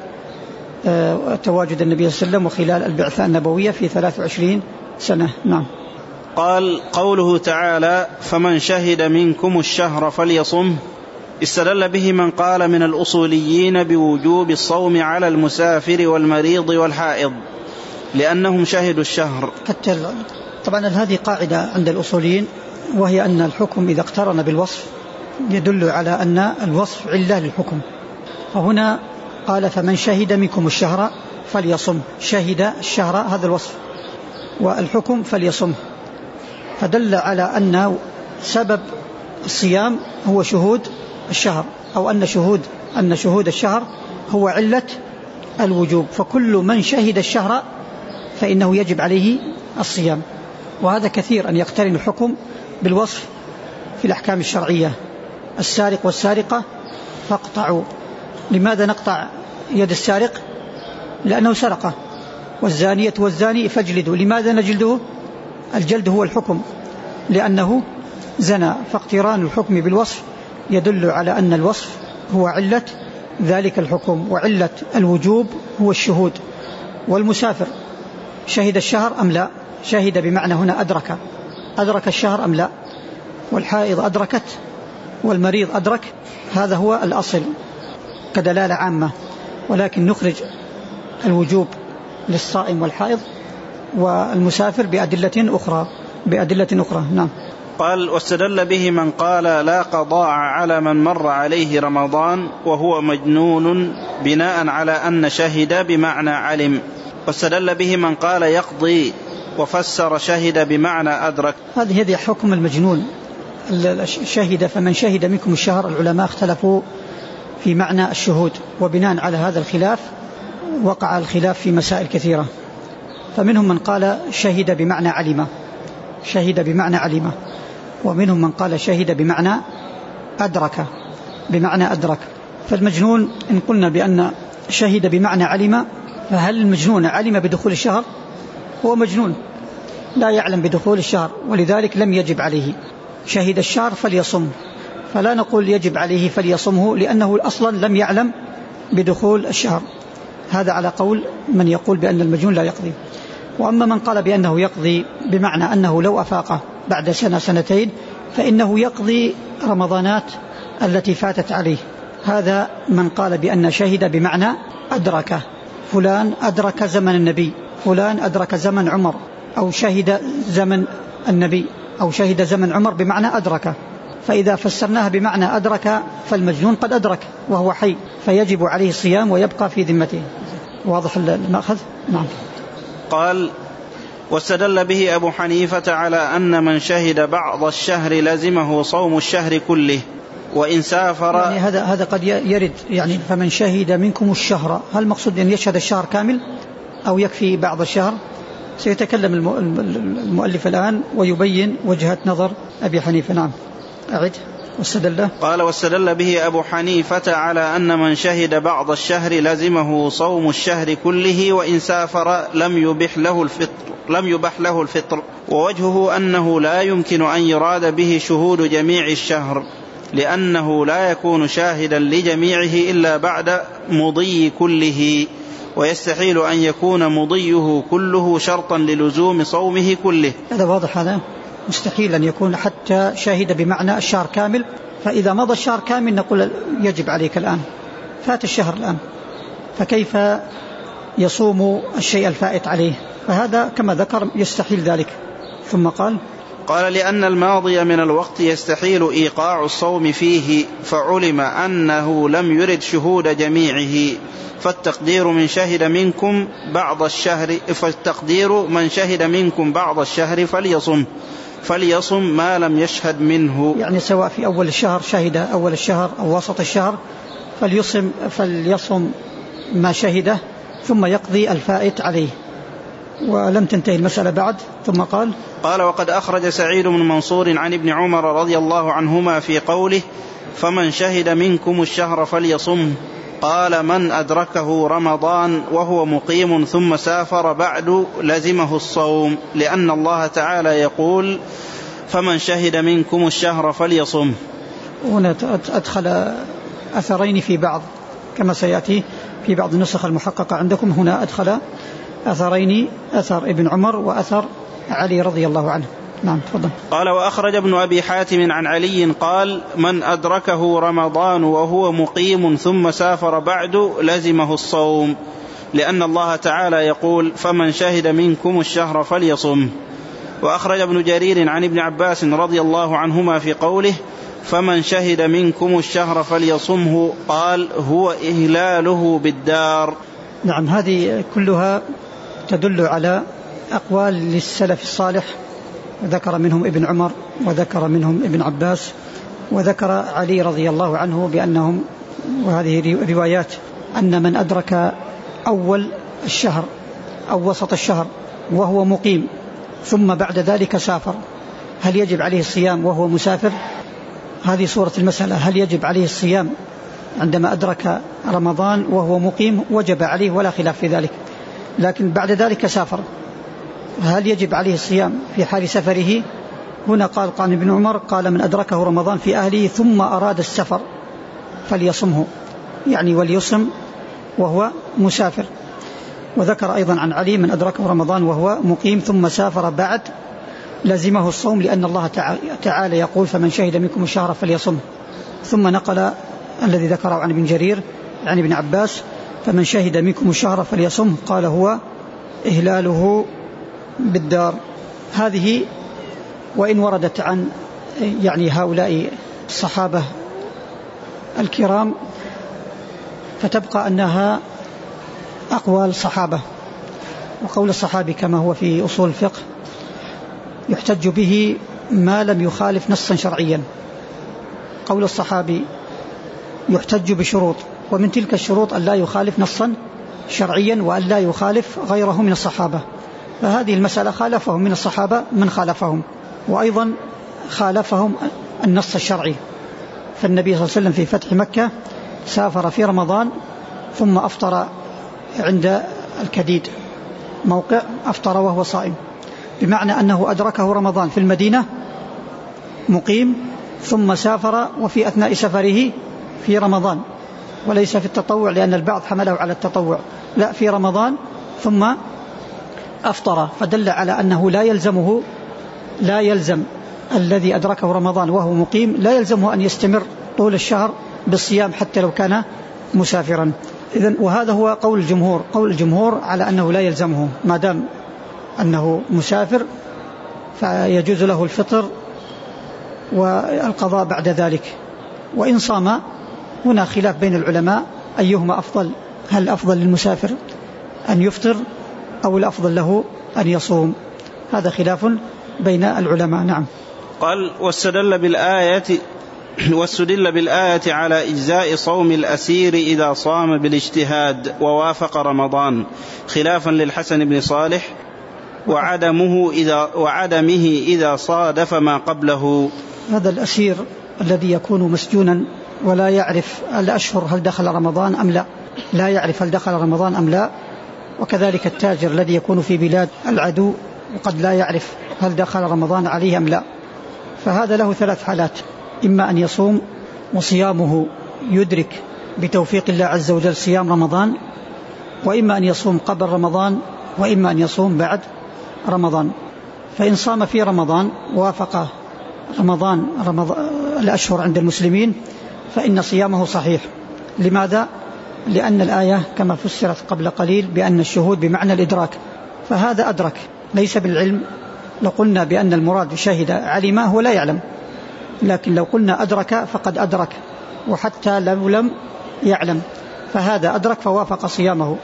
تواجد النبي صلى الله عليه وسلم وخلال البعثة النبوية في 23 سنة. نعم. قال قوله تعالى فمن شهد منكم الشهر فليصم، استدل به من قال من الأصوليين بوجوب الصوم على المسافر والمريض والحائض لأنهم شهدوا الشهر. طبعا هذه قاعدة عند الأصوليين، وهي أن الحكم إذا اقترن بالوصف يدل على أن الوصف علة للحكم، فهنا قال فمن شهد منكم الشهر فليصم، شهد الشهر هذا الوصف، والحكم فليصم، فدل على أن سبب الصيام هو شهود الشهر، أو أن شهود الشهر هو علة الوجوب، فكل من شهد الشهر فإنه يجب عليه الصيام. وهذا كثير أن يقترن الحكم بالوصف في الأحكام الشرعية: السارق والسارقة فاقطعوا. لماذا نقطع يد السارق؟ لأنه سرقه. والزانية والزاني فاجلدوا. لماذا نجلده؟ الجلد هو الحكم، لأنه زنى. فاقتران الحكم بالوصف يدل على أن الوصف هو علة ذلك الحكم، وعلة الوجوب هو الشهود. والمسافر شهد الشهر أم لا؟ شهد بمعنى هنا أدرك الشهر أم لا؟ والحائض أدركت، والمريض أدرك. هذا هو الأصل كدلالة عامة، ولكن نخرج الوجوب للصائم والحائض والمسافر بأدلة أخرى. نعم. قال: واستدل به من قال لا قضاء على من مر عليه رمضان وهو مجنون بناء على أن شهد بمعنى علم. واستدل به من قال يقضي وفسر شهد بمعنى أدرك. هذه حكم المجنون. شهد فمن شهد منكم الشهر. العلماء اختلفوا في معنى الشهود، وبناء على هذا الخلاف وقع الخلاف في مسائل كثيرة. فمنهم من قال شهد بمعنى علم، ومنهم من قال شهد بمعنى أدرك. فالمجنون إن قلنا بأن شهد بمعنى علم، فهل المجنون علم بدخول الشهر؟ هو مجنون لا يعلم بدخول الشهر، ولذلك لم يجب عليه. شهد الشهر فليصم، فلا نقول يجب عليه فليصمه، لأنه أصلا لم يعلم بدخول الشهر. هذا على قول من يقول بأن المجنون لا يقضي. وأما من قال بأنه يقضي بمعنى أنه لو أفاق بعد سنة سنتين فإنه يقضي رمضانات التي فاتت عليه. هذا من قال بأن شهد بمعنى أدرك. فلان أدرك زمن النبي، فلان أدرك زمن عمر، أو شهد زمن النبي، أو شهد زمن عمر بمعنى أدرك. فإذا فسرناها بمعنى أدرك فالمجنون قد أدرك وهو حي، فيجب عليه الصيام ويبقى في ذمته. واضح المأخذ؟ نعم. قال: واستدل به أبو حنيفة على أن من شهد بعض الشهر لزمه صوم الشهر كله وإن سافر. يعني هذا قد يرد، يعني فمن شهد منكم الشهر، هل مقصود أن يشهد الشهر كامل أو يكفي بعض الشهر؟ سيتكلم المؤلف الآن ويبين وجهة نظر أبي حنيفة. نعم أعد. قال: واستدل به أبو حنيفة على أن من شهد بعض الشهر لزمه صوم الشهر كله وإن سافر لم يبح له الفطر. ووجهه أنه لا يمكن أن يراد به شهود جميع الشهر، لأنه لا يكون شاهدا لجميعه إلا بعد مضي كله، ويستحيل أن يكون مضيه كله شرطا للزوم صومه كله. هذا واضح، هذا مستحيل أن يكون حتى شاهد بمعنى الشهر كامل. فإذا مضى الشهر كامل نقول يجب عليك الآن، فات الشهر الآن، فكيف يصوم الشيء الفائت عليه؟ فهذا كما ذكر يستحيل ذلك. ثم قال: لأن الماضي من الوقت يستحيل إيقاع الصوم فيه، فعلم أنه لم يرد شهود جميعه، فالتقدير من شهد منكم بعض الشهر فليصم ما لم يشهد منه. يعني سواء في أول الشهر شهد أول الشهر أو وسط الشهر فليصم ما شهده ثم يقضي الفائت عليه. ولم تنتهي المسألة بعد. ثم قال: وقد أخرج سعيد بن منصور عن ابن عمر رضي الله عنهما في قوله: فمن شهد منكم الشهر فليصمه، قال: من أدركه رمضان وهو مقيم ثم سافر بعد لزمه الصوم، لأن الله تعالى يقول: فمن شهد منكم الشهر فليصمه. هنا أدخل أثرين في بعض كما سيأتي في بعض النسخ المحققة عندكم. هنا أدخل أثرين، أثر ابن عمر وأثر علي رضي الله عنه. نعم تفضل. قال: وأخرج ابن أبي حاتم عن علي قال: من أدركه رمضان وهو مقيم ثم سافر بعد لزمه الصوم، لأن الله تعالى يقول: فمن شهد منكم الشهر فليصم. وأخرج ابن جرير عن ابن عباس رضي الله عنهما في قوله: فمن شهد منكم الشهر فليصمه، قال: هو إهلاله بالدار. نعم، هذه كلها تدل على أقوال للسلف الصالح، ذكر منهم ابن عمر وذكر منهم ابن عباس وذكر علي رضي الله عنه بأنهم، وهذه روايات، أن من أدرك أول الشهر أو وسط الشهر وهو مقيم ثم بعد ذلك سافر هل يجب عليه الصيام وهو مسافر؟ هذه صورة المسألة. هل يجب عليه الصيام عندما أدرك رمضان وهو مقيم؟ وجب عليه ولا خلاف في ذلك، لكن بعد ذلك سافر. هل يجب عليه الصيام في حال سفره؟ هنا قال ابن عمر قال من أدركه رمضان في أهله ثم أراد السفر فليصمه، يعني وليصم وهو مسافر. وذكر أيضا عن علي من أدركه رمضان وهو مقيم ثم سافر بعد لزمه الصوم، لأن الله تعالى يقول فمن شهد منكم الشهر فليصم. ثم نقل الذي ذكره عن ابن جرير عن ابن عباس فمن شهد منكم الشهر فليصم، قال هو إهلاله بالدار. هذه وإن وردت عن يعني هؤلاء الصحابة الكرام فتبقى أنها أقوال صحابة، وقول الصحابي كما هو في أصول الفقه يحتج به ما لم يخالف نصا شرعيا. قول الصحابي يحتج بشروط، ومن تلك الشروط أن لا يخالف نصا شرعيا وأن لا يخالف غيره من الصحابة. فهذه المسألة خالفهم من الصحابة من خالفهم، وأيضا خالفهم النص الشرعي. فالنبي صلى الله عليه وسلم في فتح مكة سافر في رمضان ثم أفطر عند الكديد موقع، أفطر وهو صائم، بمعنى أنه أدركه رمضان في المدينة مقيم ثم سافر وفي أثناء سفره في رمضان، وليس في التطوع لأن البعض حمله على التطوع، لا في رمضان ثم أفطر. فدل على أنه لا يلزم الذي أدركه رمضان وهو مقيم لا يلزمه أن يستمر طول الشهر بالصيام حتى لو كان مسافرا. إذن وهذا هو قول الجمهور. قول الجمهور على أنه لا يلزمه ما دام أنه مسافر، فيجوز له الفطر والقضاء بعد ذلك. وإن صام هنا خلاف بين العلماء أيهما أفضل، هل الأفضل للمسافر أن يفطر أو الأفضل له أن يصوم؟ هذا خلاف بين العلماء. نعم. قال واستدل بالآية على إجزاء صوم الأسير إذا صام بالاجتهاد ووافق رمضان، خلافا للحسن بن صالح وعدمه إذا صادف ما قبله. هذا الأسير الذي يكون مسجونا ولا يعرف الأشهر هل دخل رمضان أم لا، لا يعرف هل دخل رمضان أم لا، وكذلك التاجر الذي يكون في بلاد العدو وقد لا يعرف هل دخل رمضان عليه أم لا. فهذا له ثلاث حالات: إما أن يصوم وصيامه يدرك بتوفيق الله عز وجل صيام رمضان، وإما أن يصوم قبل رمضان، وإما أن يصوم بعد رمضان. فإن صام في رمضان وافق رمضان الأشهر عند المسلمين فإن صيامه صحيح. لماذا؟ لأن الآية كما فسرت قبل قليل بأن الشهود بمعنى الإدراك، فهذا أدرك ليس بالعلم. لو قلنا بأن المراد شهد علم هو لا يعلم، لكن لو قلنا أدرك فقد أدرك وحتى لو لم يعلم، فهذا أدرك فوافق صيامه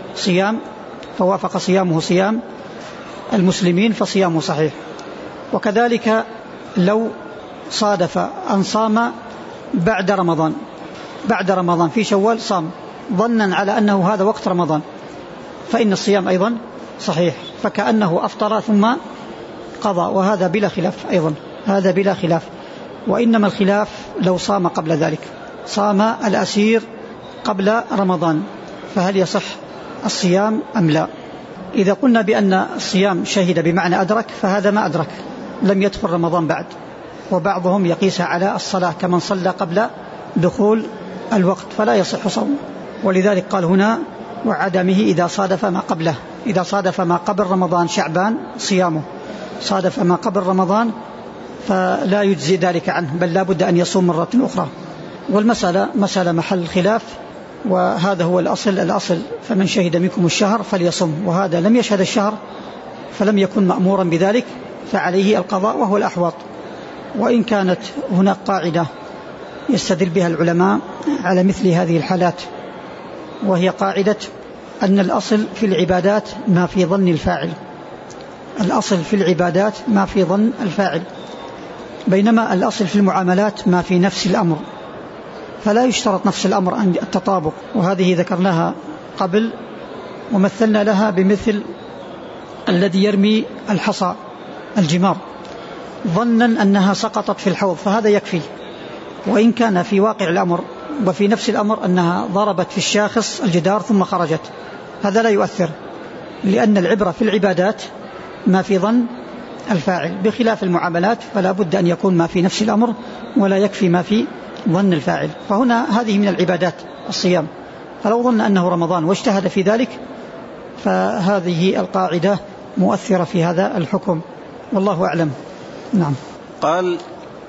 صيام المسلمين فصيامه صحيح. وكذلك لو صادف أن صام بعد رمضان في شوال صام ظنا على أنه هذا وقت رمضان فإن الصيام أيضا صحيح، فكأنه أفطر ثم قضى، وهذا بلا خلاف أيضا، هذا بلا خلاف. وإنما الخلاف لو صام قبل ذلك، صام الأسير قبل رمضان فهل يصح الصيام أم لا؟ إذا قلنا بأن الصيام شهد بمعنى أدرك فهذا ما أدرك، لم يدخل رمضان بعد. وبعضهم يقيسها على الصلاة كمن صلى قبل دخول الوقت فلا يصح صوم. ولذلك قال هنا وعدمه إذا صادف ما قبله، إذا صادف ما قبل رمضان شعبان صيامه، صادف ما قبل رمضان فلا يجزي ذلك عنه، بل لا بد أن يصوم مرة أخرى. والمسألة مسألة محل خلاف، وهذا هو الأصل فمن شهد منكم الشهر فليصم، وهذا لم يشهد الشهر فلم يكن مأمورا بذلك فعليه القضاء وهو الأحوط. وإن كانت هناك قاعدة يستدل بها العلماء على مثل هذه الحالات، وهي قاعدة أن الأصل في العبادات ما في ظن الفاعل، الأصل في العبادات ما في ظن الفاعل، بينما الأصل في المعاملات ما في نفس الأمر، فلا يشترط نفس الأمر عند التطابق. وهذه ذكرناها قبل ومثلنا لها بمثل الذي يرمي الحصى الجمار، ظنا أنها سقطت في الحوض فهذا يكفي. وإن كان في واقع الأمر وفي نفس الأمر أنها ضربت في الشاخص الجدار ثم خرجت، هذا لا يؤثر، لأن العبرة في العبادات ما في ظن الفاعل، بخلاف المعاملات فلا بد أن يكون ما في نفس الأمر ولا يكفي ما في ظن الفاعل. فهنا هذه من العبادات الصيام، فلو ظن أنه رمضان واجتهد في ذلك فهذه القاعدة مؤثرة في هذا الحكم، والله أعلم. نعم. قال: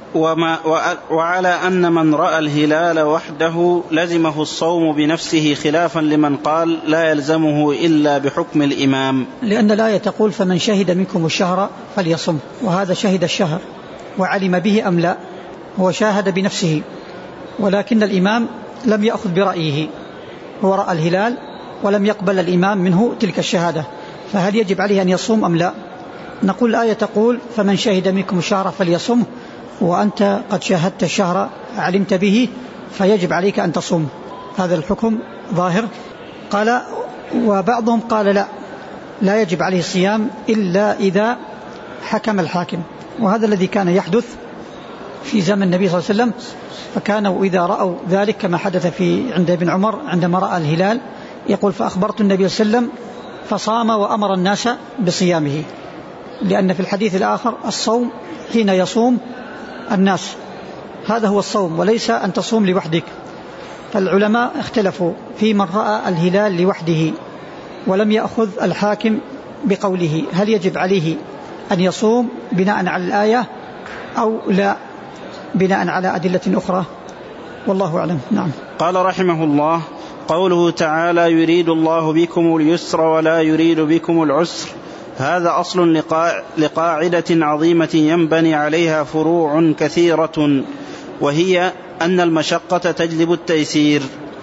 وعلى أن من رأى الهلال وحده لزمه الصوم بنفسه، خلافا لمن قال لا يلزمه إلا بحكم الإمام، لأن الآية تقول فمن شهد منكم الشهر فليصم، وهذا شهد الشهر وعلم به أم لا، هو شاهد بنفسه، ولكن الإمام لم يأخذ برأيه، هو رأى الهلال ولم يقبل الإمام منه تلك الشهادة، فهل يجب عليه أن يصوم أم لا؟ نقول الآية تقول فمن شهد منكم الشهر فليصم، وأنت قد شاهدت الشهر علمت به فيجب عليك أن تصوم، هذا الحكم ظاهر. قال وبعضهم قال لا يجب عليه الصيام إلا إذا حكم الحاكم، وهذا الذي كان يحدث في زمن النبي صلى الله عليه وسلم، فكانوا إذا رأوا ذلك كما حدث عند ابن عمر عندما رأى الهلال يقول فأخبرت النبي صلى الله عليه وسلم فصام وأمر الناس بصيامه، لأن في الحديث الآخر الصوم حين يصوم الناس، هذا هو الصوم وليس أن تصوم لوحدك. فالعلماء اختلفوا في من رأى الهلال لوحده ولم يأخذ الحاكم بقوله، هل يجب عليه أن يصوم بناء على الآية أو لا بناء على أدلة أخرى، والله أعلم. نعم. قال رحمه الله: قوله تعالى يريد الله بكم اليسر ولا يريد بكم العسر، هذا أصل لقاعدة عظيمة ينبني عليها فروع كثيرة، وهي أن المشقة تجلب التيسير،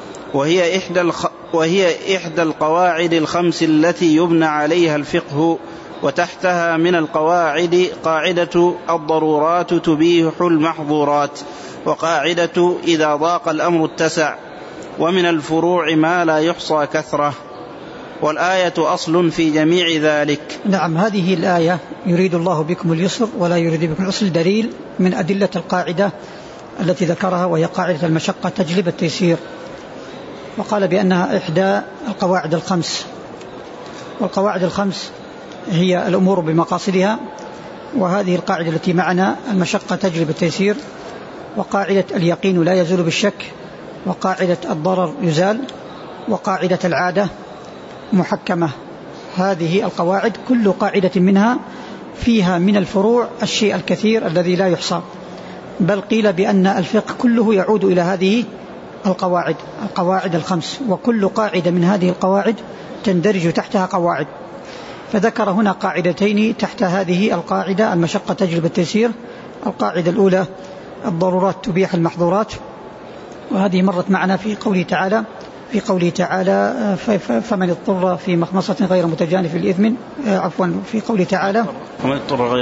وهي إحدى القواعد الخمس التي يبنى عليها الفقه، وتحتها من القواعد قاعدة الضرورات تبيح المحظورات، وقاعدة إذا ضاق الأمر اتسع، ومن الفروع ما لا يحصى كثرة، والآية أصل في جميع ذلك. نعم، هذه الآية يريد الله بكم اليسر ولا يريد بكم العسر دليل من أدلة القاعدة التي ذكرها، وهي قاعدة المشقة تجلب التيسير، وقال بأنها إحدى القواعد الخمس، والقواعد الخمس هي الأمور بمقاصدها، وهذه القاعدة التي معنا المشقة تجلب التيسير، وقاعدة اليقين لا يزول بالشك، وقاعدة الضرر يزال، وقاعدة العادة محكمة. هذه القواعد كل قاعدة منها فيها من الفروع الشيء الكثير الذي لا يحصى، بل قيل بأن الفقه كله يعود إلى هذه القواعد الخمس، وكل قاعدة من هذه القواعد تندرج تحتها قواعد، فذكر هنا قاعدتين تحت هذه القاعدة المشقة تجلب التيسير. القاعدة الأولى الضرورات تبيح المحظورات، وهذه مرت معنا في قوله تعالى فمن اضطر في مخمصة غير متجانف لإثم، في قوله تعالى فمن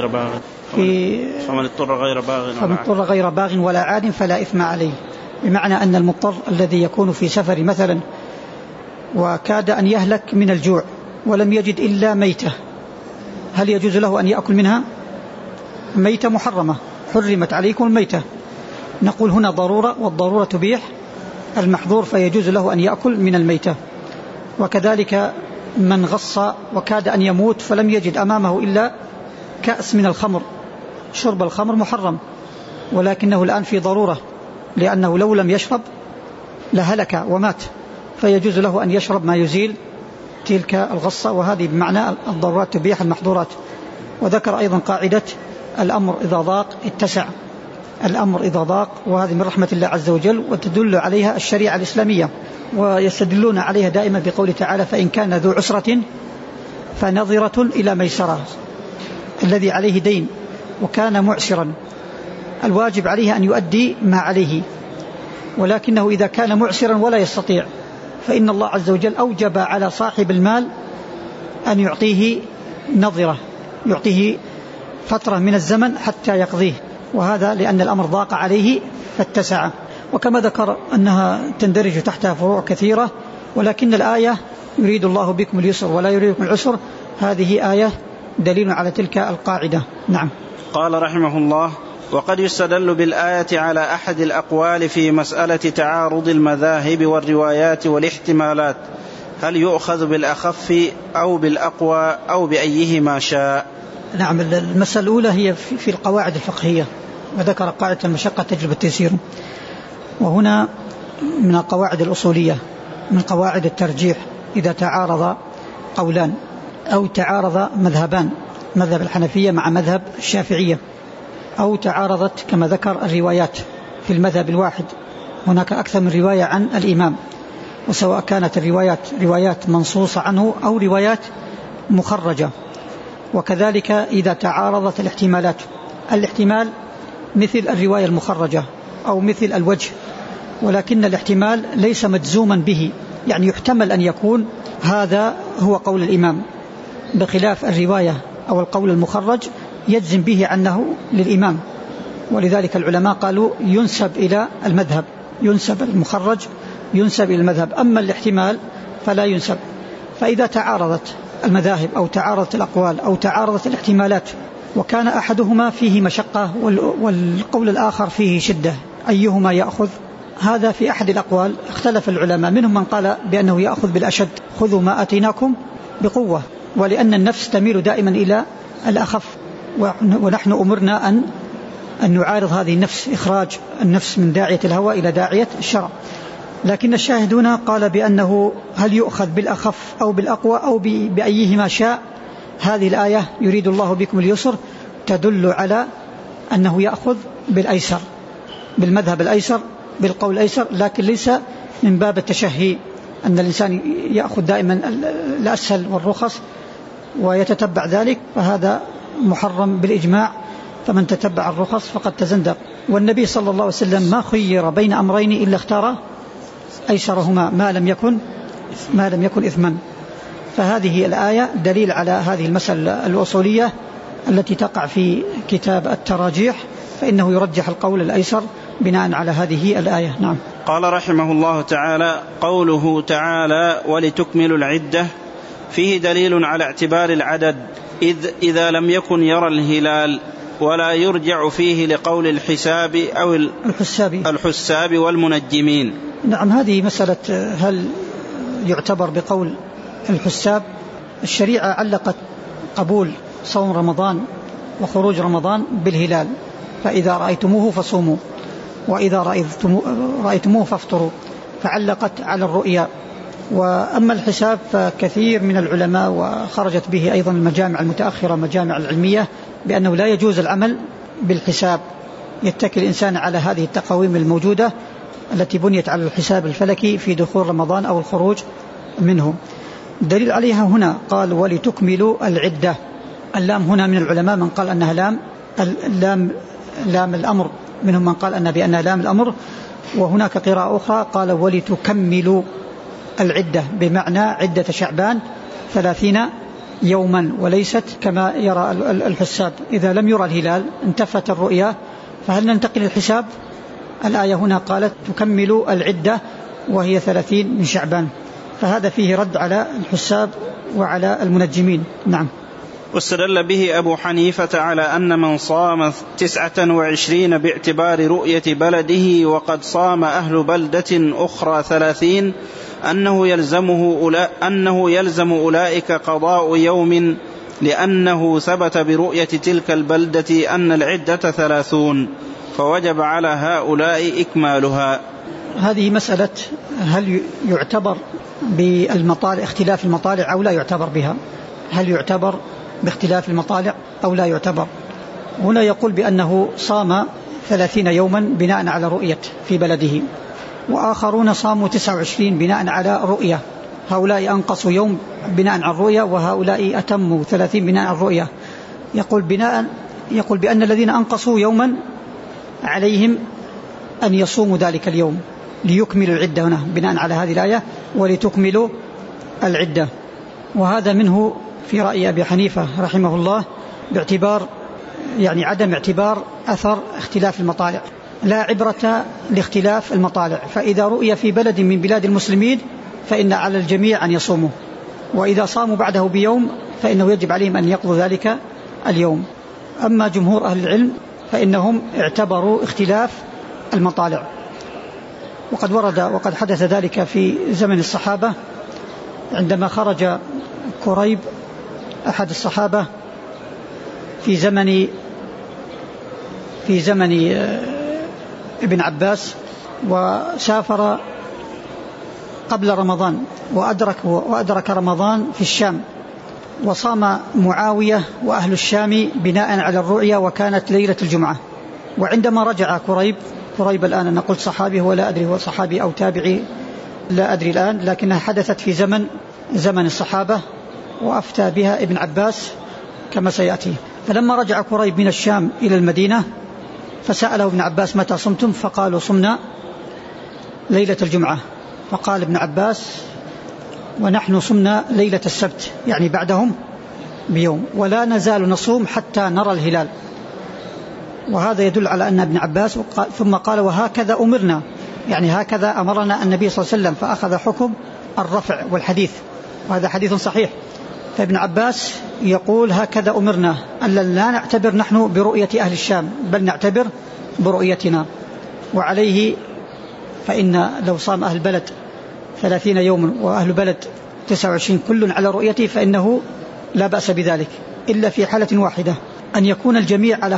اضطر غير باغ ولا عاد فلا إثم عليه، بمعنى أن المضطر الذي يكون في سفر مثلا وكاد أن يهلك من الجوع ولم يجد إلا ميتة، هل يجوز له أن يأكل منها؟ ميتة محرمة، حرمت عليكم الميتة. نقول هنا ضرورة، والضرورة تبيح المحظور، فيجوز له أن يأكل من الميتة. وكذلك من غص وكاد أن يموت فلم يجد أمامه إلا كأس من الخمر، شرب الخمر محرم، ولكنه الآن في ضرورة، لأنه لو لم يشرب لهلك ومات، فيجوز له أن يشرب ما يزيل تلك الغصة، وهذه بمعنى الضرورات تبيح المحظورات. وذكر أيضا قاعدة الأمر إذا ضاق اتسع، الأمر إذا ضاق، وهذه من رحمة الله عز وجل، وتدل عليها الشريعة الإسلامية، ويستدلون عليها دائما بقوله تعالى فإن كان ذو عسرة فنظرة إلى ميسرة، الذي عليه دين وكان معسرا الواجب عليه أن يؤدي ما عليه، ولكنه إذا كان معسرا ولا يستطيع فإن الله عز وجل أوجب على صاحب المال أن يعطيه نظرة، يعطيه فترة من الزمن حتى يقضيه، وهذا لأن الأمر ضاق عليه فاتسع. وكما ذكر أنها تندرج تحتها فروع كثيرة، ولكن الآية يريد الله بكم اليسر ولا يريد بكم العسر هذه آية دليل على تلك القاعدة. نعم. قال رحمه الله: وقد يستدل بالآية على أحد الأقوال في مسألة تعارض المذاهب والروايات والاحتمالات، هل يؤخذ بالأخف أو بالأقوى أو بأيهما شاء؟ نعم. المسألة الأولى هي في القواعد الفقهية، وذكر قاعدة المشقة تجلب التيسير، وهنا من القواعد الأصولية من قواعد الترجيح إذا تعارض قولان أو تعارض مذهبان، مذهب الحنفية مع مذهب الشافعية، أو تعارضت كما ذكر الروايات في المذهب الواحد، هناك أكثر من رواية عن الإمام، وسواء كانت الروايات روايات منصوصة عنه أو روايات مخرجة. وكذلك إذا تعارضت الاحتمالات، الاحتمال مثل الرواية المخرجة أو مثل الوجه، ولكن الاحتمال ليس مجزوما به، يعني يحتمل أن يكون هذا هو قول الإمام، بخلاف الرواية أو القول المخرج يجزم به عنه للإمام. ولذلك العلماء قالوا ينسب إلى المذهب، ينسب المخرج ينسب إلى المذهب، أما الاحتمال فلا ينسب. فإذا تعارضت المذاهب أو تعارضت الأقوال أو تعارضت الاحتمالات وكان أحدهما فيه مشقة والقول الآخر فيه شدة، أيهما يأخذ؟ هذا في أحد الأقوال اختلف العلماء، منهم من قال بأنه يأخذ بالأشد، خذوا ما أتيناكم بقوة، ولأن النفس تميل دائما إلى الأخف، ونحن أمرنا أن نعارض هذه النفس، إخراج النفس من داعية الهوى إلى داعية الشرع. لكن الشاهدون قال بأنه هل يؤخذ بالأخف أو بالأقوى أو بأيهما شاء. هذه الآية يريد الله بكم اليسر تدل على أنه يأخذ بالأيسر، بالمذهب الأيسر، بالقول الأيسر، لكن ليس من باب التشهي أن الإنسان يأخذ دائما الأسهل والرخص ويتتبع ذلك، فهذا محرم بالإجماع، فمن تتبع الرخص فقد تزندق. والنبي صلى الله عليه وسلم ما خير بين أمرين إلا اختار أيسرهما ما لم يكن إثما. فهذه الآية دليل على هذه المسألة الأصولية التي تقع في كتاب التراجيح، فإنه يرجح القول الأيسر بناء على هذه الآية. نعم. قال رحمه الله تعالى: قوله تعالى ولتكملوا العدة فيه دليل على اعتبار العدد إذا لم يكن يرى الهلال، ولا يرجع فيه لقول الحساب أو الحساب والمنجمين. نعم. هذه مسألة هل يعتبر بقول الحساب. الشريعة علقت قبول صوم رمضان وخروج رمضان بالهلال، فإذا رأيتموه فصوموا وإذا رأيتموه فافطروا، فعلقت على الرؤيا. وأما الحساب فكثير من العلماء وخرجت به أيضا المجامع المتأخرة مجامع العلمية بأنه لا يجوز العمل بالحساب، يتكل الإنسان على هذه التقاويم الموجودة التي بنيت على الحساب الفلكي في دخول رمضان أو الخروج منه. دليل عليها هنا قال ولتكملوا العدة. اللام هنا من العلماء من قال أنها لام الأمر، منهم من قال بأنها لام الأمر، وهناك قراءة أخرى قال ولتكملوا العدة بمعنى عدة شعبان 30 يوما، وليست كما يرى الحساب إذا لم يرى الهلال انتفت الرؤيا، فهل ننتقل للحساب؟ الآية هنا قالت تكملوا العدة وهي 30 من شعبان، فهذا فيه رد على الحساب وعلى المنجمين. نعم. واستدل به أبو حنيفة على أن من صام 29 باعتبار رؤية بلده وقد صام أهل بلدة أخرى 30 أنه يلزم أولئك قضاء يوم، لأنه ثبت برؤية تلك البلدة أن العدة 30، فوجب على هؤلاء إكمالها. هذه مسألة هل يعتبر بالمطالع اختلاف المطالع أو لا يعتبر بها؟ هل يعتبر باختلاف المطالع أو لا يعتبر؟ هنا يقول بأنه صام 30 يوما بناء على رؤية في بلده، وآخرون صاموا 29 بناء على رؤية، هؤلاء أنقصوا يوم بناء على الرؤية وهؤلاء أتموا 30 بناء على الرؤية. يقول بأن الذين أنقصوا يوما عليهم أن يصوموا ذلك اليوم ليكملوا العدة، هنا بناء على هذه الآية ولتكملوا العدة. وهذا منه في رأي أبي حنيفة رحمه الله باعتبار عدم اعتبار أثر اختلاف المطالع، لا عبرة لاختلاف المطالع، فإذا رؤي في بلد من بلاد المسلمين فإن على الجميع أن يصوموا، وإذا صاموا بعده بيوم فإنه يجب عليهم أن يقضوا ذلك اليوم. أما جمهور أهل العلم فإنهم اعتبروا اختلاف المطالع، وقد حدث ذلك في زمن الصحابة عندما خرج كريب أحد الصحابة في زمن ابن عباس، وسافر قبل رمضان وأدرك رمضان في الشام، وصام معاوية وأهل الشام بناء على الرؤيا، وكانت ليلة الجمعة. وعندما رجع كريب الآن أنا قلت صحابي، هو لا أدري هو صحابي أو تابعي لا أدري الآن، لكنها حدثت في زمن الصحابة، وأفتى بها ابن عباس كما سيأتي. فلما رجع كريب من الشام إلى المدينة فسأله ابن عباس متى صمتم؟ فقالوا صمنا ليلة الجمعة. فقال ابن عباس ونحن صمنا ليلة السبت، يعني بعدهم بيوم، ولا نزال نصوم حتى نرى الهلال. وهذا يدل على أن ابن عباس ثم قال وهكذا أمرنا، يعني هكذا أمرنا النبي صلى الله عليه وسلم، فأخذ حكم الرفع والحديث، وهذا حديث صحيح. فابن عباس يقول هكذا أمرنا، ألا لا نعتبر نحن برؤية أهل الشام بل نعتبر برؤيتنا. وعليه فإن لو صام أهل بلد 30 يوما وأهل بلد 29 كل على رؤيته فإنه لا بأس بذلك، إلا في حالة واحدة، أن يكون الجميع على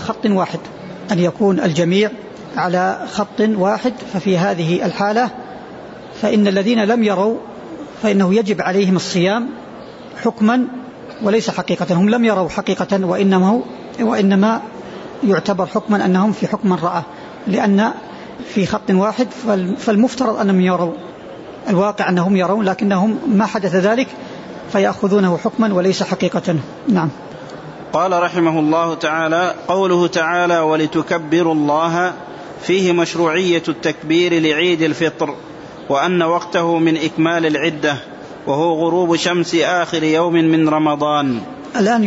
خط واحد. ففي هذه الحالة فإن الذين لم يروا فإنه يجب عليهم الصيام حكما وليس حقيقة. هم لم يروا حقيقة، وإنما يعتبر حكما أنهم في حكم رأى، لأن في خط واحد فالمفترض أنهم يروا، الواقع أنهم يرون لكنهم ما حدث ذلك، فيأخذونه حكما وليس حقيقة. نعم. قال رحمه الله تعالى: قوله تعالى ولتكبروا الله، فيه مشروعية التكبير لعيد الفطر، وأن وقته من إكمال العدة، وهو غروب شمس آخر يوم من رمضان. الآن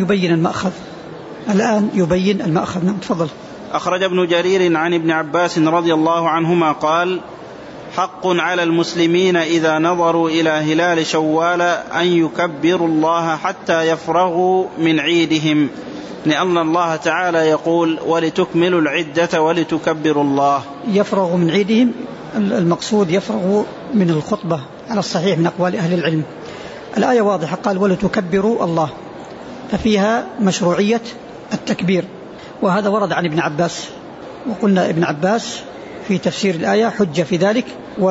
يبين المأخذ. نعم تفضل. أخرج ابن جرير عن ابن عباس رضي الله عنهما قال: حق على المسلمين إذا نظروا إلى هلال شوال أن يكبروا الله حتى يفرغوا من عيدهم، لأن الله تعالى يقول ولتكملوا العدة ولتكبروا الله. يفرغوا من عيدهم، المقصود يفرغوا من الخطبة على الصحيح من أقوال أهل العلم. الآية واضحة، قال ولتكبروا الله، ففيها مشروعية التكبير، وهذا ورد عن ابن عباس، وقلنا ابن عباس في تفسير الآية حجة في ذلك.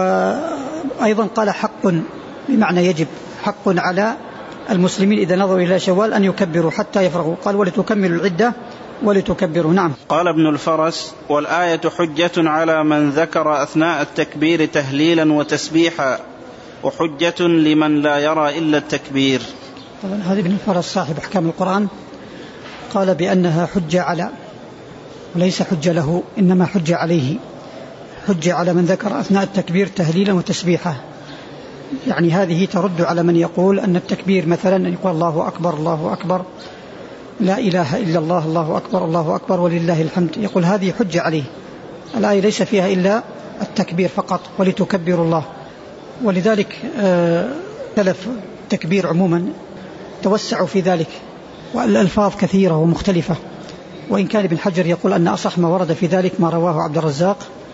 وأيضا قال حق بمعنى يجب، حق على المسلمين إذا نظروا إلى شوال أن يكبروا حتى يفرغوا، قال ولتكملوا العدة ولتكبروا. نعم. قال ابن الفرس: والآية حجة على من ذكر أثناء التكبير تهليلا وتسبيحا، وحجة لمن لا يرى إلا التكبير. طبعا هذا ابن الفرس صاحب أحكام القرآن قال بأنها حجة على، وليس حجة له، إنما حجة عليه، حجة على من ذكر أثناء التكبير تهليلا وتسبيحا. يعني هذه ترد على من يقول أن التكبير مثلا أن يقول الله أكبر الله أكبر، لا إله إلا الله الله أكبر الله أكبر ولله الحمد، يقول هذه حجة عليه. الآية ليس فيها إلا التكبير فقط، ولتكبروا الله. ولذلك تلف التكبير عموما توسعوا في ذلك، والألفاظ كثيرة ومختلفة، وإن كان ابن حجر يقول أن أصح ما ورد في ذلك ما رواه عبد الرزاق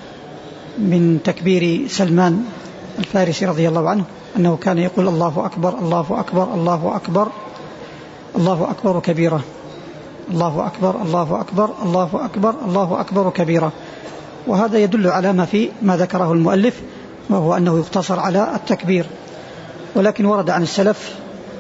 من تكبير سلمان الفارسي رضي الله عنه، أنه كان يقول الله أكبر الله أكبر الله أكبر الله أكبر كبيرا، الله أكبر الله أكبر الله أكبر الله أكبر كبيرا. وهذا يدل على ما ذكره المؤلف، وهو أنه يقتصر على التكبير. ولكن ورد عن السلف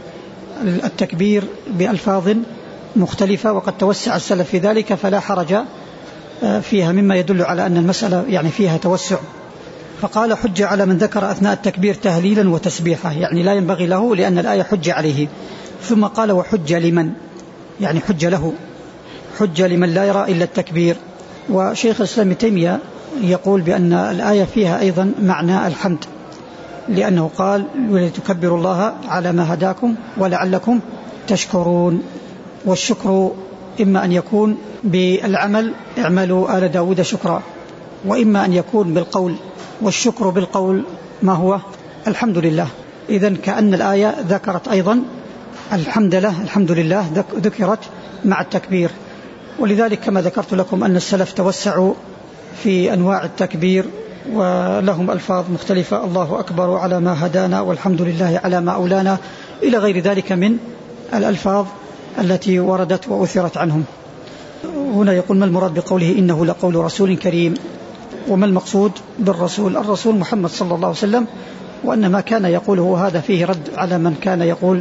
التكبير بألفاظ مختلفة، وقد توسع السلف في ذلك، فلا حرج فيها، مما يدل على أن المسألة يعني فيها توسع. فقال حجة على من ذكر أثناء التكبير تهليلا وتسبيحا، يعني لا ينبغي له لأن الآية حجة عليه. ثم قال وحجة لمن، يعني حجة له، حجة لمن لا يرى إلا التكبير. وشيخ الإسلام ابن تيمية يقول بأن الآية فيها أيضا معنى الحمد، لأنه قال ولتكبروا الله على ما هداكم ولعلكم تشكرون. والشكر إما أن يكون بالعمل اعملوا آل داود شكرا، وإما أن يكون بالقول، والشكر بالقول ما هو؟ الحمد لله. إذن كأن الآية ذكرت أيضا الحمد لله ذكرت مع التكبير. ولذلك كما ذكرت لكم أن السلف توسعوا في أنواع التكبير ولهم ألفاظ مختلفة، الله أكبر على ما هدانا، والحمد لله على ما أولانا، إلى غير ذلك من الألفاظ التي وردت وأثرت عنهم. هنا يقول: ما المراد بقوله إنه لقول رسول كريم؟ وما المقصود بالرسول؟ الرسول محمد صلى الله عليه وسلم، وأن ما كان يقوله هذا فيه رد على من كان يقول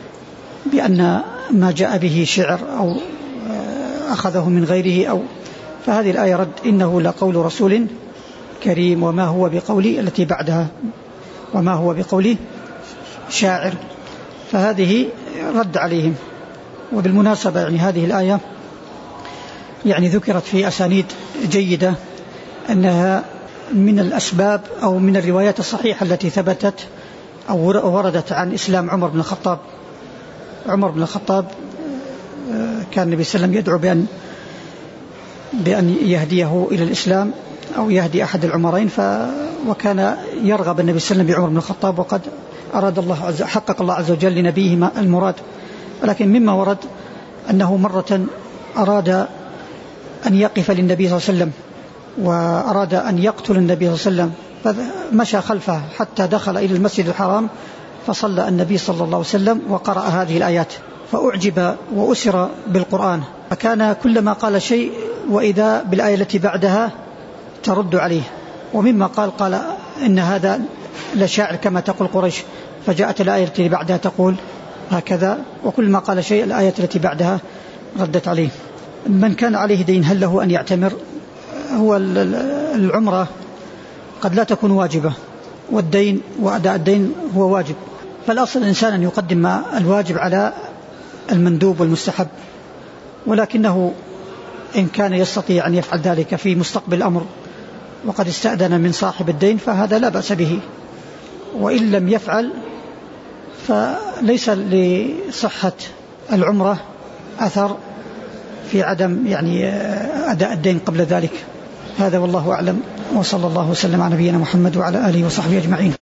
بأن ما جاء به شعر أو أخذه من غيره فهذه الآية رد: إنه لقول رسول كريم وما هو بقولي، التي بعدها وما هو بقولي شاعر، فهذه رد عليهم. وبالمناسبة يعني هذه الآية يعني ذكرت في أسانيد جيدة أنها من الأسباب أو من الروايات الصحيحة التي ثبتت أو وردت عن إسلام عمر بن الخطاب. عمر بن الخطاب كان النبي صلى الله عليه وسلم يدعو بأن يهديه إلى الإسلام أو يهدي أحد العمرين، وكان يرغب النبي صلى الله عليه وسلم بعمر بن الخطاب، وقد حقق الله عز وجل لنبيه المراد. ولكن مما ورد أنه مرة أراد أن يقف للنبي صلى الله عليه وسلم وأراد أن يقتل النبي صلى الله عليه وسلم، فمشى خلفه حتى دخل إلى المسجد الحرام، فصلى النبي صلى الله عليه وسلم وقرأ هذه الآيات، فأعجب وأسر بالقرآن، فكان كلما قال شيء وإذا بالآية التي بعدها ترد عليه. ومما قال إن هذا لشاعر كما تقول قريش، فجاءت الآية التي بعدها تقول هكذا، وكل ما قال شيء الآية التي بعدها ردت عليه. من كان عليه دين هل له أن يعتمر؟ هو العمرة قد لا تكون واجبة، والدين وأداء الدين هو واجب، فالأصل الإنسان أن يقدم الواجب على المندوب والمستحب، ولكنه إن كان يستطيع أن يفعل ذلك في مستقبل الأمر وقد استأذن من صاحب الدين فهذا لا بأس به، وإن لم يفعل فليس لصحة العمرة أثر في عدم يعني أداء الدين قبل ذلك. هذا والله أعلم، وصلى الله وسلم على نبينا محمد وعلى آله وصحبه أجمعين.